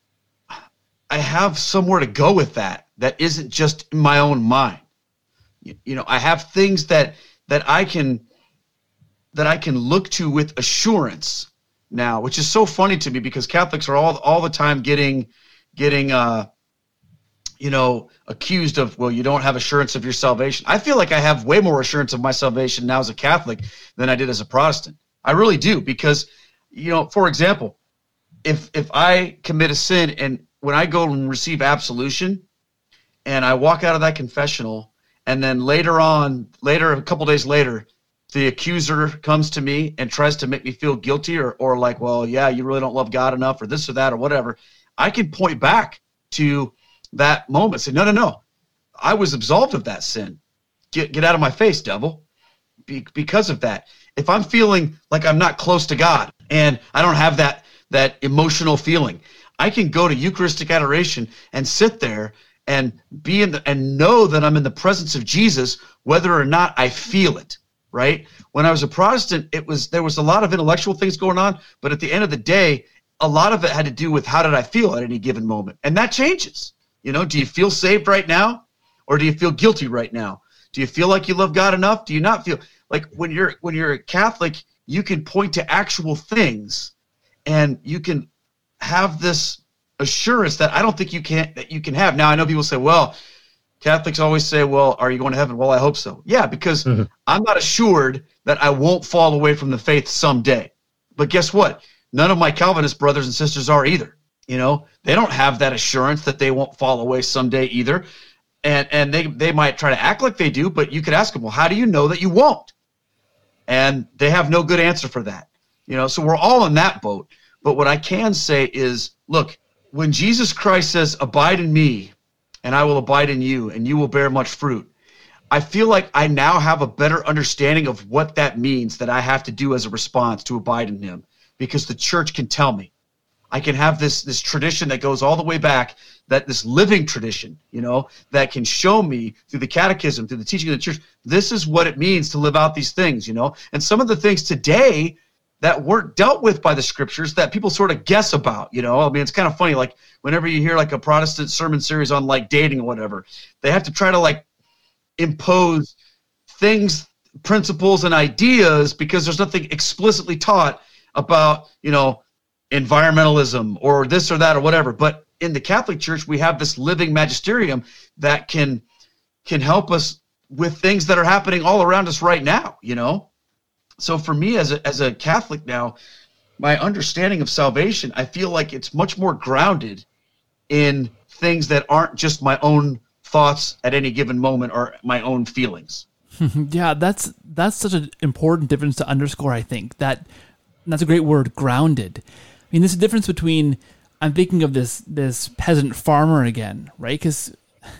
I have somewhere to go with that. That isn't just in my own mind. You, you know, I have things that, that I can, that I can look to with assurance now, which is so funny to me because Catholics are all, all the time getting, getting, uh, you know, accused of, well, you don't have assurance of your salvation. I feel like I have way more assurance of my salvation now as a Catholic than I did as a Protestant. I really do, because, you know, for example, if if I commit a sin and when I go and receive absolution and I walk out of that confessional and then later on, later, a couple days later, the accuser comes to me and tries to make me feel guilty or, or like, well, yeah, you really don't love God enough or this or that or whatever, I can point back to that moment. Say, no, no, no. I was absolved of that sin. Get get out of my face, devil. Be, because of that. If I'm feeling like I'm not close to God and I don't have that that emotional feeling, I can go to Eucharistic adoration and sit there and be in the, and know that I'm in the presence of Jesus, whether or not I feel it, right? When I was a Protestant, it was there was a lot of intellectual things going on, but at the end of the day, a lot of it had to do with how did I feel at any given moment. And that changes. You know, do you feel saved right now? Or do you feel guilty right now? Do you feel like you love God enough? Do you not feel like when you're when you're a Catholic, you can point to actual things and you can have this assurance that I don't think you can that you can have. Now I know people say, well, Catholics always say, well, are you going to heaven? Well, I hope so. Yeah, because mm-hmm. I'm not assured that I won't fall away from the faith someday. But guess what? None of my Calvinist brothers and sisters are either. You know, they don't have that assurance that they won't fall away someday either. And and they, they might try to act like they do, but you could ask them, well, how do you know that you won't? And they have no good answer for that. You know, so we're all in that boat. But what I can say is, look, when Jesus Christ says, abide in me, and I will abide in you, and you will bear much fruit, I feel like I now have a better understanding of what that means that I have to do as a response to abide in him, because the church can tell me. I can have this this tradition that goes all the way back, that this living tradition, you know, that can show me through the catechism, through the teaching of the church, this is what it means to live out these things, you know. And some of the things today that weren't dealt with by the scriptures that people sort of guess about, you know. I mean, it's kind of funny, like whenever you hear like a Protestant sermon series on like dating or whatever, they have to try to like impose things, principles, and ideas because there's nothing explicitly taught about, you know, environmentalism or this or that or whatever. But in the Catholic Church, we have this living magisterium that can can help us with things that are happening all around us right now, you know. So for me as a as a Catholic now, my understanding of salvation, I feel like it's much more grounded in things that aren't just my own thoughts at any given moment or my own feelings. Yeah, that's that's such an important difference to underscore, I think. That that's a great word, grounded. I mean, there's a difference between, I'm thinking of this this peasant farmer again, right? Because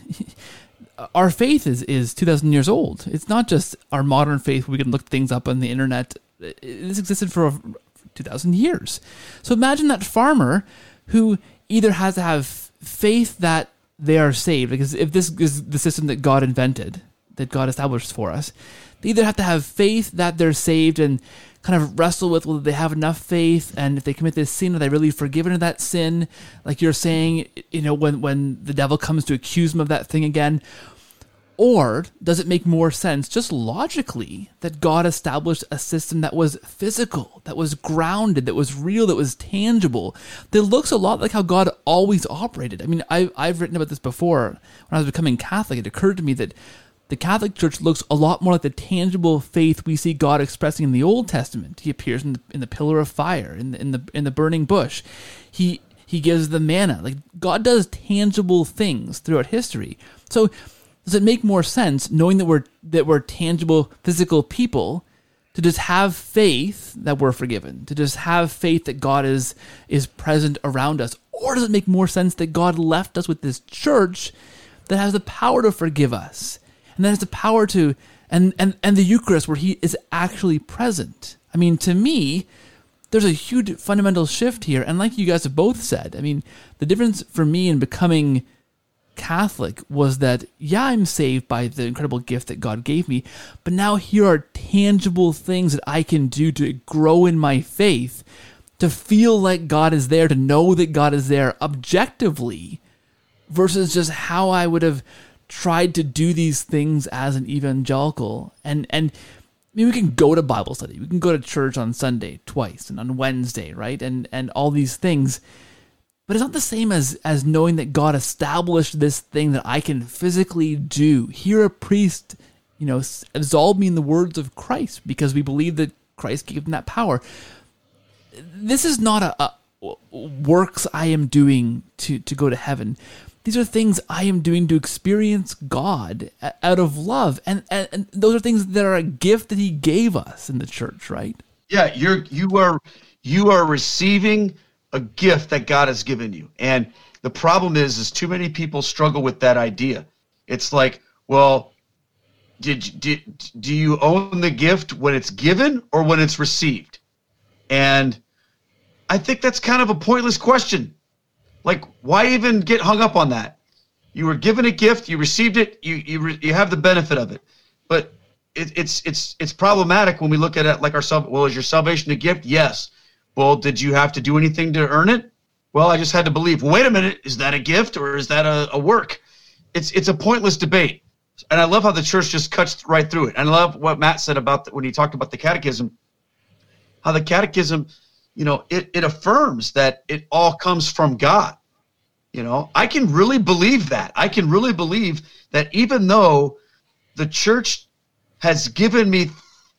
our faith is, is two thousand years old. It's not just our modern faith. We can look things up on the internet. This existed for two thousand years. So imagine that farmer who either has to have faith that they are saved, because if this is the system that God invented, that God established for us, they either have to have faith that they're saved and kind of wrestle with whether they have enough faith, and if they commit this sin, are they really forgiven of that sin? Like you're saying, you know, when, when the devil comes to accuse them of that thing again. Or does it make more sense, just logically, that God established a system that was physical, that was grounded, that was real, that was tangible, that looks a lot like how God always operated? I mean, I, I've written about this before. When I was becoming Catholic, it occurred to me that the Catholic Church looks a lot more like the tangible faith we see God expressing in the Old Testament. He appears in the, in the pillar of fire, in the, in the in the burning bush. He he gives the manna. Like, God does tangible things throughout history. So does it make more sense, knowing that we're that we're tangible physical people, to just have faith that we're forgiven, to just have faith that God is is present around us? Or does it make more sense that God left us with this church that has the power to forgive us? And that has the power to, and, and, and the Eucharist where he is actually present. I mean, to me, there's a huge fundamental shift here. And like you guys have both said, I mean, the difference for me in becoming Catholic was that, yeah, I'm saved by the incredible gift that God gave me, but now here are tangible things that I can do to grow in my faith, to feel like God is there, to know that God is there objectively, versus just how I would have tried to do these things as an evangelical. And and I mean, we can go to Bible study, we can go to church on Sunday twice and on Wednesday, right? And and all these things. But it's not the same as as knowing that God established this thing that I can physically do. Hear a priest, you know, absolve me in the words of Christ, because we believe that Christ gave them that power. This is not a, a works I am doing to, to go to heaven. These are things I am doing to experience God out of love. And, and, and those are things that are a gift that he gave us in the church, right? Yeah, you're you are you are receiving a gift that God has given you. And the problem is, is too many people struggle with that idea. It's like, well, did, did do you own the gift when it's given or when it's received? And I think that's kind of a pointless question. Like, why even get hung up on that? You were given a gift, you received it, you you re, you have the benefit of it. But it, it's it's it's problematic when we look at it like ourselves. Well, is your salvation a gift? Yes. Well, did you have to do anything to earn it? Well, I just had to believe. Wait a minute, is that a gift or is that a, a work? It's it's a pointless debate. And I love how the church just cuts right through it. And I love what Matt said about the, when he talked about the catechism, how the catechism, you know, it, it affirms that it all comes from God. You know, I can really believe that. I can really believe that even though the church has given me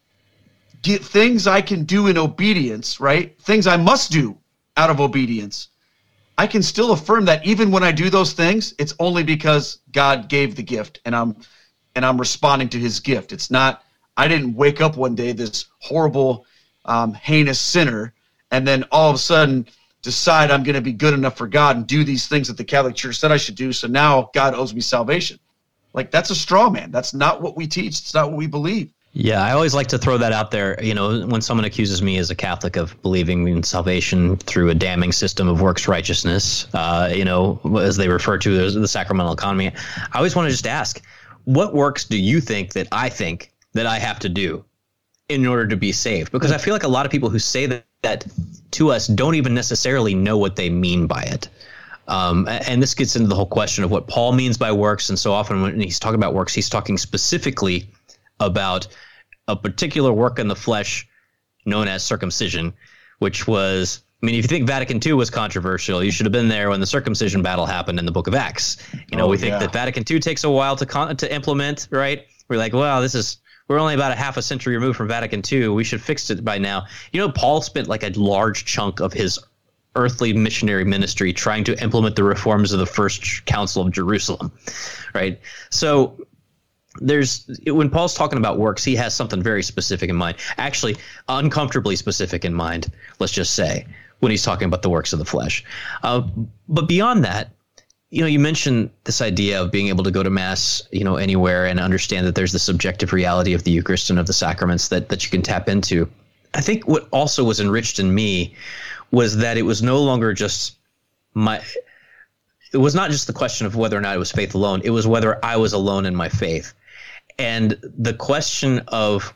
get things I can do in obedience, right? Things I must do out of obedience. I can still affirm that even when I do those things, it's only because God gave the gift and I'm and I'm responding to his gift. It's not, I didn't wake up one day this horrible, um, heinous sinner and then all of a sudden decide I'm going to be good enough for God and do these things that the Catholic Church said I should do. So now God owes me salvation. Like, that's a straw man. That's not what we teach. It's not what we believe. Yeah, I always like to throw that out there. You know, when someone accuses me as a Catholic of believing in salvation through a damning system of works righteousness, uh, you know, as they refer to as the sacramental economy, I always want to just ask, what works do you think that I think that I have to do in order to be saved? Because I feel like a lot of people who say that, that to us don't even necessarily know what they mean by it. Um, and this gets into the whole question of what Paul means by works. And so often when he's talking about works, he's talking specifically about a particular work in the flesh known as circumcision, which was, I mean, if you think Vatican Two was controversial, you should have been there when the circumcision battle happened in the Book of Acts. You know, oh, we think yeah. that Vatican Two takes a while to con- to implement, right? We're like, well, this is, we're only about a half a century removed from Vatican Two. We should fix it by now. You know, Paul spent like a large chunk of his earthly missionary ministry trying to implement the reforms of the First Council of Jerusalem, right? So there's, when Paul's talking about works, he has something very specific in mind, actually uncomfortably specific in mind, let's just say, when he's talking about the works of the flesh. Uh, but beyond that, you know, you mentioned this idea of being able to go to Mass, you know, anywhere and understand that there's the subjective reality of the Eucharist and of the sacraments that, that you can tap into. I think what also was enriched in me was that it was no longer just my, it was not just the question of whether or not it was faith alone. It was whether I was alone in my faith. And the question of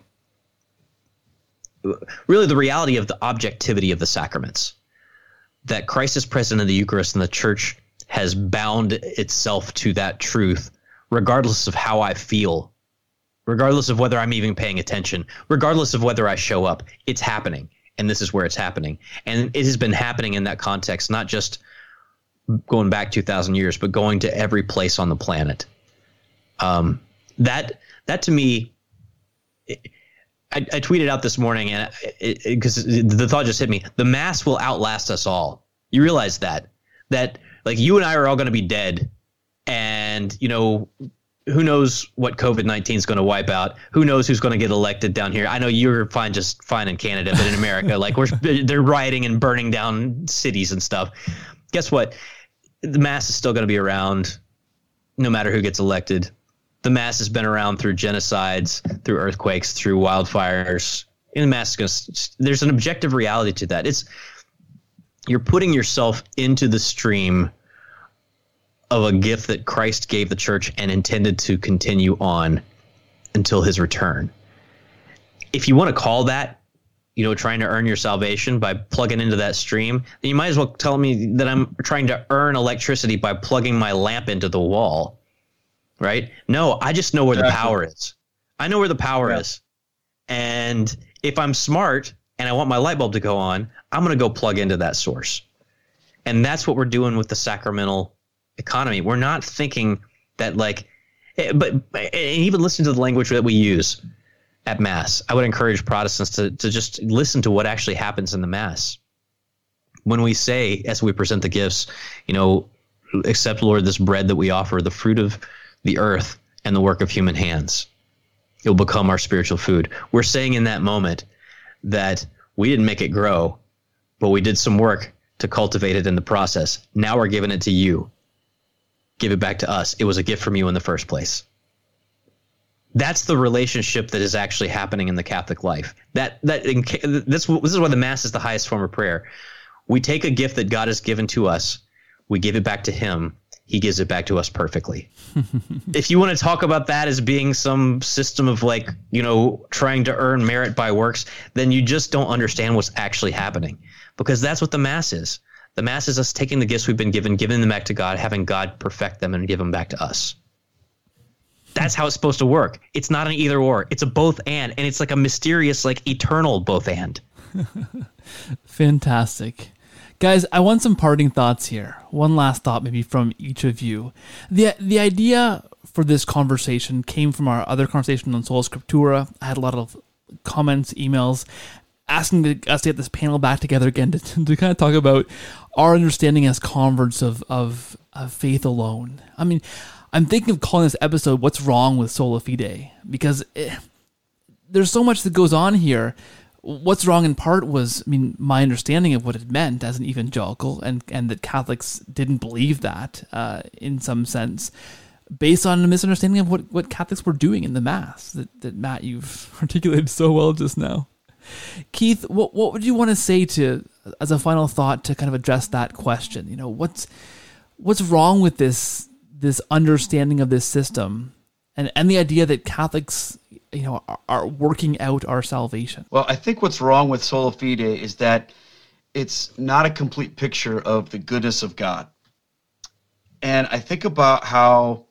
really the reality of the objectivity of the sacraments, that Christ is present in the Eucharist and the Church has bound itself to that truth, regardless of how I feel, regardless of whether I'm even paying attention, regardless of whether I show up. It's happening, and this is where it's happening. And it has been happening in that context, not just going back two thousand years, but going to every place on the planet. Um, that that to me, it, I, I tweeted out this morning, and because the thought just hit me: the Mass will outlast us all. You realize that that like you and I are all going to be dead, and you know, who knows what COVID nineteen is going to wipe out? Who knows who's going to get elected down here? I know you're fine, just fine in Canada, but in America, like we're they're rioting and burning down cities and stuff. Guess what? The Mass is still going to be around, no matter who gets elected. The Mass has been around through genocides, through earthquakes, through wildfires. And the Mass is going to, there's an objective reality to that. It's you're putting yourself into the stream of a gift that Christ gave the Church and intended to continue on until his return. If you want to call that, you know, trying to earn your salvation by plugging into that stream, then you might as well tell me that I'm trying to earn electricity by plugging my lamp into the wall, right? No, I just know where exactly. the power is. I know where the power yeah. is. And if I'm smart and I want my light bulb to go on, I'm going to go plug into that source. And that's what we're doing with the sacramental economy. We're not thinking that like, but and even listen to the language that we use at Mass. I would encourage Protestants to, to just listen to what actually happens in the Mass. When we say, as we present the gifts, you know, accept, Lord, this bread that we offer, the fruit of the earth and the work of human hands. It will become our spiritual food. We're saying in that moment that we didn't make it grow, but we did some work to cultivate it in the process. Now we're giving it to you. Give it back to us. It was a gift from you in the first place. That's the relationship that is actually happening in the Catholic life. That that in, this this is why the Mass is the highest form of prayer. We take a gift that God has given to us, we give it back to Him. He gives it back to us perfectly. If you want to talk about that as being some system of like, you know, trying to earn merit by works, then you just don't understand what's actually happening, because that's what the Mass is. The Mass is us taking the gifts we've been given, giving them back to God, having God perfect them and give them back to us. That's how it's supposed to work. It's not an either or. It's a both and, and it's like a mysterious, like eternal both and. Fantastic. Guys, I want some parting thoughts here. One last thought maybe from each of you. The the idea for this conversation came from our other conversation on Sola Scriptura. I had a lot of comments, emails, asking us to get this panel back together again to, to kind of talk about our understanding as converts of, of, of faith alone. I mean, I'm thinking of calling this episode, What's Wrong with Sola Fide? Because it, there's so much that goes on here. What's wrong in part was, I mean, my understanding of what it meant as an evangelical, and, and that Catholics didn't believe that uh, in some sense, based on a misunderstanding of what, what Catholics were doing in the Mass that, that Matt, you've articulated so well just now. Keith, what what would you want to say to, as a final thought, to kind of address that question? You know, what's what's wrong with this this understanding of this system, and and the idea that Catholics, you know, are, are working out our salvation? Well, I think what's wrong with Sola Fide is that it's not a complete picture of the goodness of God. And I think about how,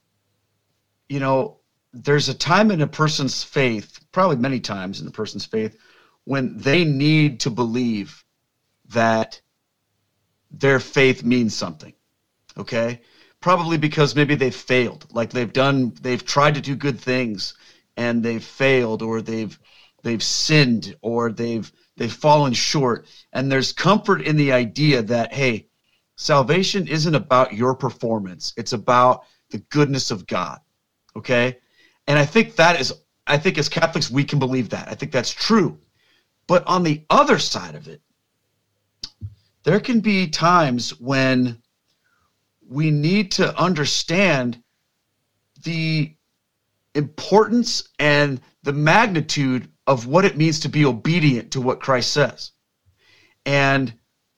you know, there's a time in a person's faith, probably many times in a person's faith, when they need to believe that their faith means something, okay? Probably because maybe they've failed, like they've done, they've tried to do good things and they've failed, or they've they've sinned, or they've they've fallen short. And there's comfort in the idea that, hey, salvation isn't about your performance. It's about the goodness of God, okay? And I think that is, I think as Catholics, we can believe that. I think that's true. But on the other side of it, there can be times when we need to understand the importance and the magnitude of what it means to be obedient to what Christ says. And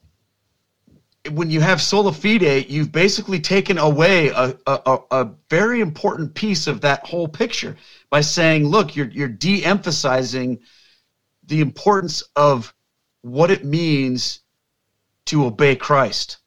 when you have Sola Fide, you've basically taken away a, a, a very important piece of that whole picture by saying, look, you're, you're de-emphasizing the importance of what it means to obey Christ.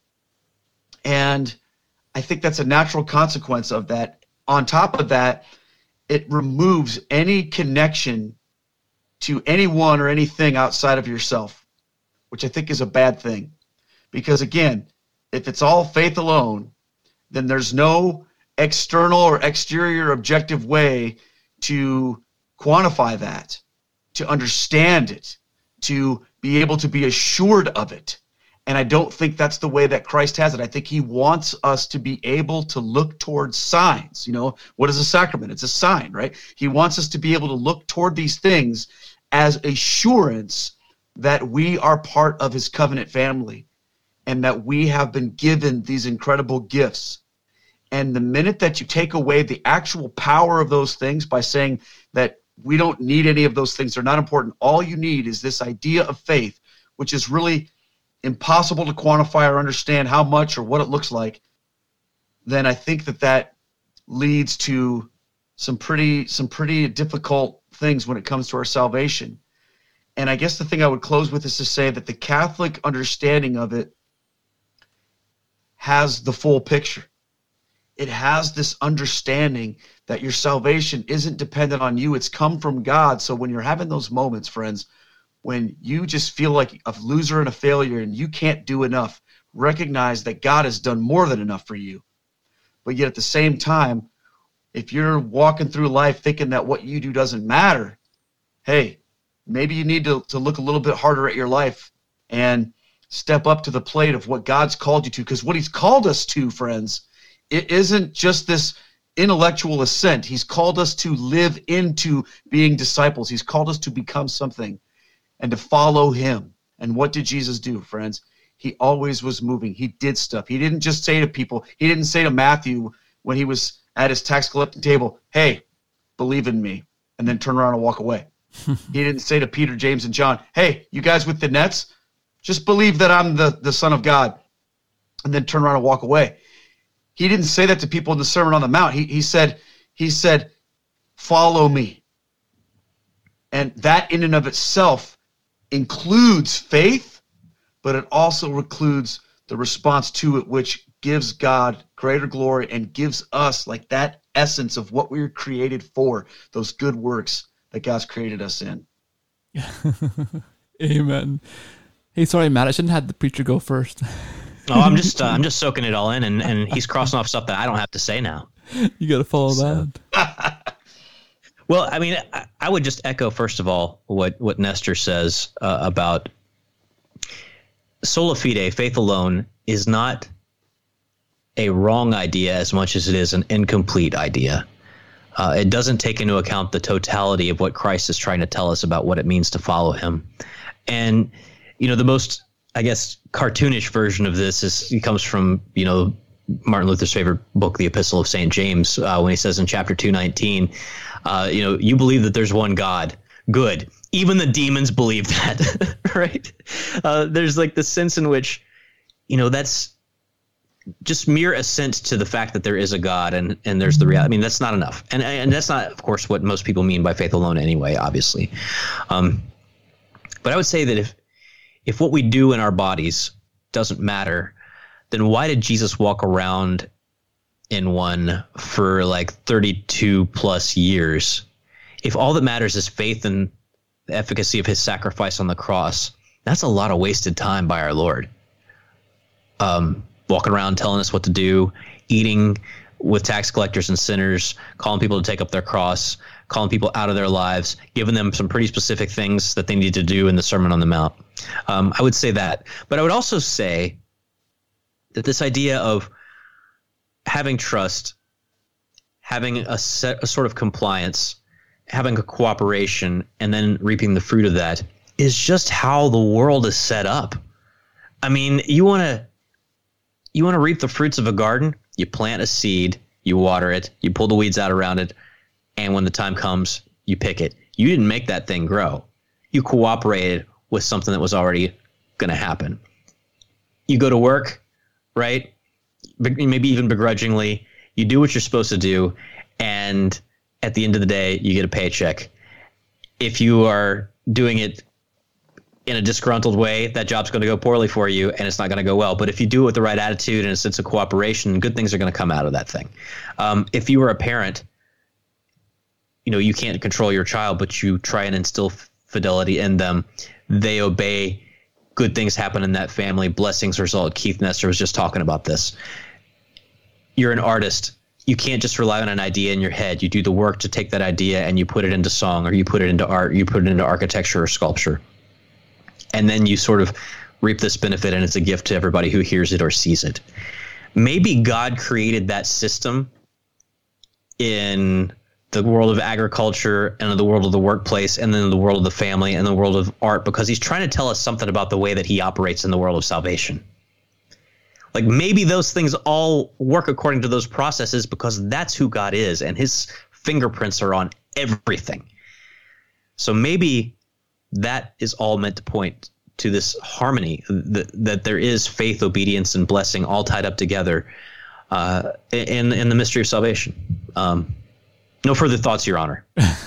And I think that's a natural consequence of that. On top of that, it removes any connection to anyone or anything outside of yourself, which I think is a bad thing. Because again, if it's all faith alone, then there's no external or exterior objective way to quantify that, to understand it, to be able to be assured of it. And I don't think that's the way that Christ has it. I think he wants us to be able to look towards signs. You know, what is a sacrament? It's a sign, right? He wants us to be able to look toward these things as assurance that we are part of his covenant family, and that we have been given these incredible gifts. And the minute that you take away the actual power of those things by saying that we don't need any of those things, they're not important, all you need is this idea of faith, which is really impossible to quantify or understand how much or what it looks like, then I think that that leads to some pretty some pretty difficult things when it comes to our salvation. And I guess the thing I would close with is to say that the Catholic understanding of it has the full picture. It has this understanding that your salvation isn't dependent on you. It's come from God. So when you're having those moments, friends, when you just feel like a loser and a failure and you can't do enough, recognize that God has done more than enough for you. But yet at the same time, if you're walking through life thinking that what you do doesn't matter, hey, maybe you need to, to look a little bit harder at your life and step up to the plate of what God's called you to. Because what he's called us to, friends, it isn't just this intellectual assent. He's called us to live into being disciples. He's called us to become something and to follow him. And what did Jesus do, friends? He always was moving. He did stuff. He didn't just say to people, he didn't say to Matthew when he was at his tax collecting table, hey, believe in me, and then turn around and walk away. He didn't say to Peter, James, and John, hey, you guys with the nets, just believe that I'm the, the Son of God, and then turn around and walk away. He didn't say that to people in the Sermon on the Mount. He, he said, he said, follow me. And that in and of itself includes faith, but it also includes the response to it, which gives God greater glory and gives us like that essence of what we were created for, those good works that God's created us in. Amen. Hey, sorry, Matt, I shouldn't have had the preacher go first. Oh, I'm just uh, I'm just soaking it all in, and, and he's crossing off stuff that I don't have to say now. You got to follow So. that. Well, I mean, I, I would just echo, first of all, what, what Nestor says uh, about sola fide, faith alone, is not a wrong idea as much as it is an incomplete idea. Uh, it doesn't take into account the totality of what Christ is trying to tell us about what it means to follow him. And, you know, the most, I guess, cartoonish version of this is it comes from, you know, Martin Luther's favorite book, the Epistle of Saint James, uh, when he says in chapter two nineteen, uh, you know, you believe that there's one God. Good. Even the demons believe that, right? Uh, there's like the sense in which, you know, that's just mere assent to the fact that there is a God and, and there's the reality. I mean, that's not enough. And and that's not, of course, what most people mean by faith alone anyway, obviously. Um, but I would say that if if what we do in our bodies doesn't matter, then why did Jesus walk around in one for like thirty-two plus years? If all that matters is faith and the efficacy of his sacrifice on the cross, that's a lot of wasted time by our Lord. Um, walking around telling us what to do, eating with tax collectors and sinners, calling people to take up their cross, calling people out of their lives, giving them some pretty specific things that they need to do in the Sermon on the Mount. Um, I would say that. But I would also say that this idea of having trust, having a, set, a sort of compliance, having a cooperation, and then reaping the fruit of that is just how the world is set up. I mean, you want to you want to reap the fruits of a garden, you plant a seed, you water it, you pull the weeds out around it, and when the time comes, you pick it. You didn't make that thing grow. You cooperated with something that was already going to happen. You go to work, right? Maybe even begrudgingly, you do what you're supposed to do, and at the end of the day, you get a paycheck. If you are doing it in a disgruntled way, that job's going to go poorly for you, and it's not going to go well. But if you do it with the right attitude and a sense of cooperation, good things are going to come out of that thing. Um, if you were a parent, you know, you can't control your child, but you try and instill fidelity in them. They obey. Good things happen in that family. Blessings result. Keith Nestor was just talking about this. You're an artist. You can't just rely on an idea in your head. You do the work to take that idea and you put it into song, or you put it into art, you put it into architecture or sculpture. And then you sort of reap this benefit, and it's a gift to everybody who hears it or sees it. Maybe God created that system in the world of agriculture and in the world of the workplace and then in the world of the family and the world of art because he's trying to tell us something about the way that he operates in the world of salvation. Like maybe those things all work according to those processes because that's who God is and his fingerprints are on everything. So maybe that is all meant to point to this harmony, that, that there is faith, obedience, and blessing all tied up together uh, in, in the mystery of salvation. Um, no further thoughts, Your Honor.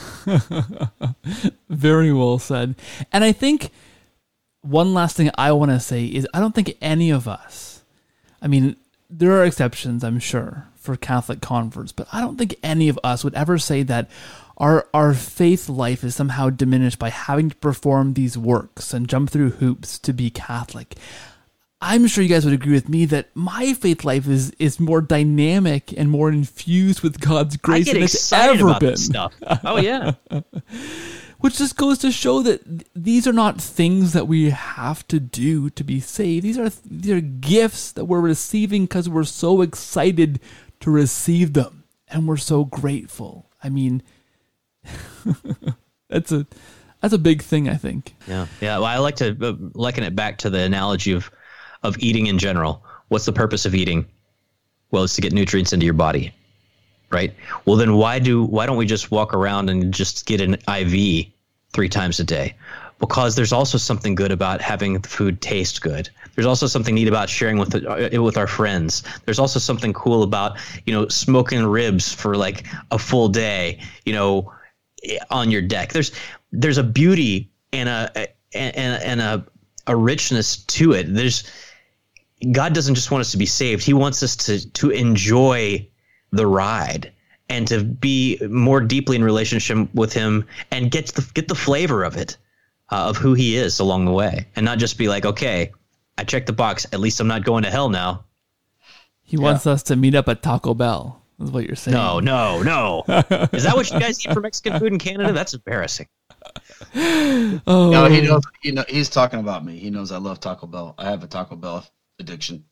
Very well said. And I think one last thing I want to say is I don't think any of us, I mean, there are exceptions, I'm sure, for Catholic converts, but I don't think any of us would ever say that our our faith life is somehow diminished by having to perform these works and jump through hoops to be Catholic. I'm sure you guys would agree with me that my faith life is is more dynamic and more infused with God's grace than it's ever about been. This stuff. Oh yeah. Which just goes to show that th- these are not things that we have to do to be saved. These are these are gifts that we're receiving because we're so excited to receive them and we're so grateful. I mean, that's a that's a big thing, I think. Yeah, yeah. Well, I like to uh, liken it back to the analogy of of eating in general. What's the purpose of eating? Well, it's to get nutrients into your body, right? Well, then why do why don't we just walk around and just get an I V three times a day? Because there's also something good about having the food taste good. There's also something neat about sharing with it with our friends. There's also something cool about, you know, smoking ribs for like a full day, you know, on your deck. There's there's a beauty and a and, and a a richness to it. There's God doesn't just want us to be saved. He wants us to to enjoy the ride and to be more deeply in relationship with him and get the get the flavor of it. Uh, of who he is along the way, and not just be like, okay, I checked the box. At least I'm not going to hell now. He yeah. wants us to meet up at Taco Bell, is what you're saying. No, no, no. Is that what you guys eat for Mexican food in Canada? That's embarrassing. Oh. No, he knows. You know, he's talking about me. He knows I love Taco Bell. I have a Taco Bell addiction.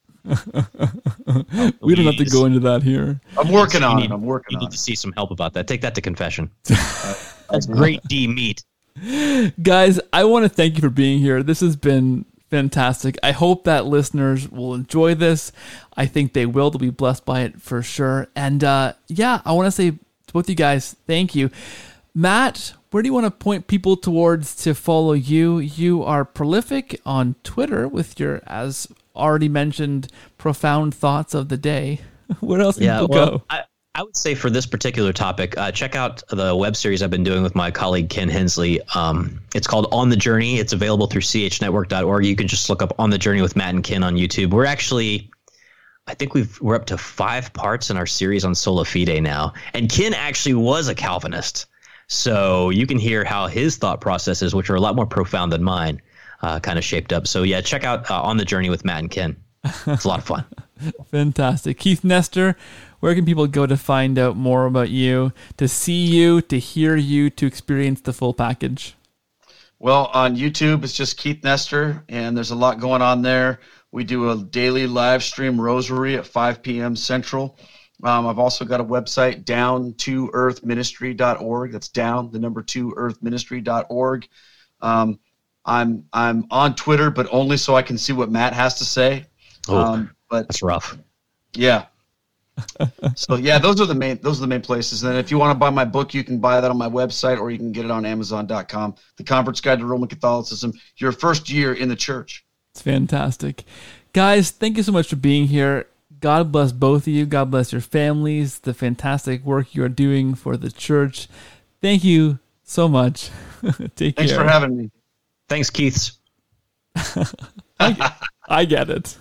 We don't have to go into that here. I'm working on need, it. I'm working you on need it. to see some help about that. Take that to confession. That's great D meat. Guys, I want to thank you for being here. This has been fantastic. I hope that listeners will enjoy this. I think they will. They'll be blessed by it for sure. And uh, yeah, I want to say to both you guys, thank you. Matt, where do you want to point people towards to follow you? You are prolific on Twitter with your, as already mentioned, profound thoughts of the day. Where else can yeah, people well, go? I- I would say for this particular topic, uh, check out the web series I've been doing with my colleague Ken Hensley. Um, it's called On the Journey. It's available through c h network dot org. You can just look up On the Journey with Matt and Ken on YouTube. We're actually, I think we've we're up to five parts in our series on Sola Fide now. And Ken actually was a Calvinist, so you can hear how his thought processes, which are a lot more profound than mine, uh, kind of shaped up. So yeah, check out uh, On the Journey with Matt and Ken. It's a lot of fun. Fantastic. Keith Nestor, where can people go to find out more about you, to see you, to hear you, to experience the full package? Well, on YouTube, it's just Keith Nestor, and there's a lot going on there. We do a daily live stream rosary at five p.m. Central. Um, I've also got a website, down to earth ministry dot org. That's down, the number two, earth ministry dot org. Um, I'm I'm on Twitter, but only so I can see what Matt has to say. Oh, um, but that's rough. Yeah. So yeah, those are the main those are the main places. And if you want to buy my book, you can buy that on my website, or you can get it on amazon dot com. The Convert's Guide to Roman Catholicism, your first year in the church. It's fantastic. Guys, thank you so much for being here. God bless both of you. God bless your families, the fantastic work you are doing for the church. Thank you so much. Take Thanks care. for having me. Thanks, Keiths. I, get, I get it.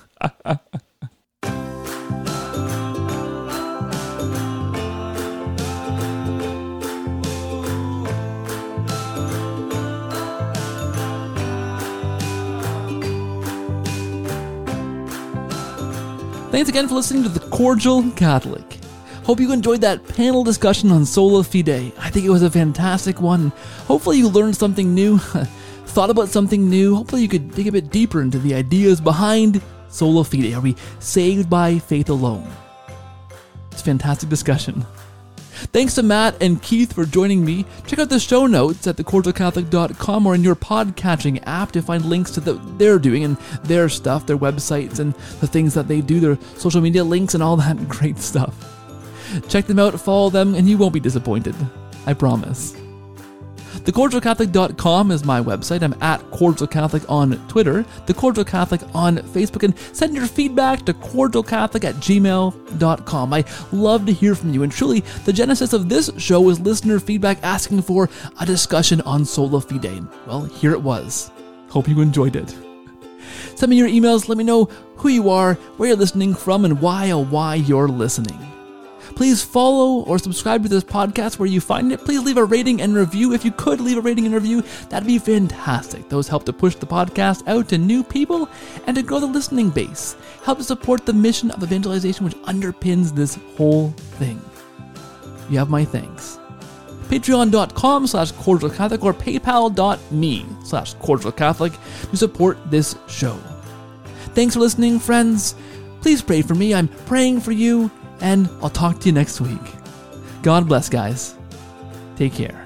Thanks again for listening to The Cordial Catholic. Hope you enjoyed that panel discussion on Sola Fide. I think it was a fantastic one. Hopefully you learned something new, thought about something new. Hopefully you could dig a bit deeper into the ideas behind Sola Fide. Are we saved by faith alone? It's a fantastic discussion. Thanks to Matt and Keith for joining me. Check out the show notes at the cordial catholic dot com or in your podcatching app to find links to what they're doing and their stuff, their websites and the things that they do, their social media links and all that great stuff. Check them out, follow them, and you won't be disappointed. I promise. the cordial catholic dot com is my website. I'm at Cordial Catholic on Twitter, The Cordial Catholic on Facebook, and send your feedback to cordial catholic at gmail dot com. I love to hear from you, and truly, the genesis of this show was listener feedback asking for a discussion on Sola Fide. Well, here it was. Hope you enjoyed it. Send me your emails, let me know who you are, where you're listening from, and why oh why you're listening. Please follow or subscribe to this podcast where you find it. Please leave a rating and review. If you could leave a rating and review, that'd be fantastic. Those help to push the podcast out to new people and to grow the listening base. Help to support the mission of evangelization which underpins this whole thing. You have my thanks. Patreon dot com slash cordial catholic or paypal dot me slash cordial catholic to support this show. Thanks for listening, friends. Please pray for me. I'm praying for you. And I'll talk to you next week. God bless, guys. Take care.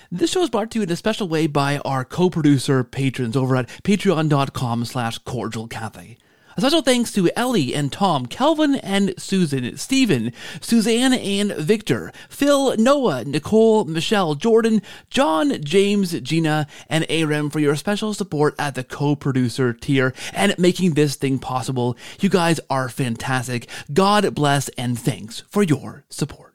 This show is brought to you in a special way by our co-producer patrons over at patreon.com slash cordialcatholic. A special thanks to Ellie and Tom, Kelvin and Susan, Stephen, Suzanne and Victor, Phil, Noah, Nicole, Michelle, Jordan, John, James, Gina, and Aram for your special support at the co-producer tier and making this thing possible. You guys are fantastic. God bless and thanks for your support.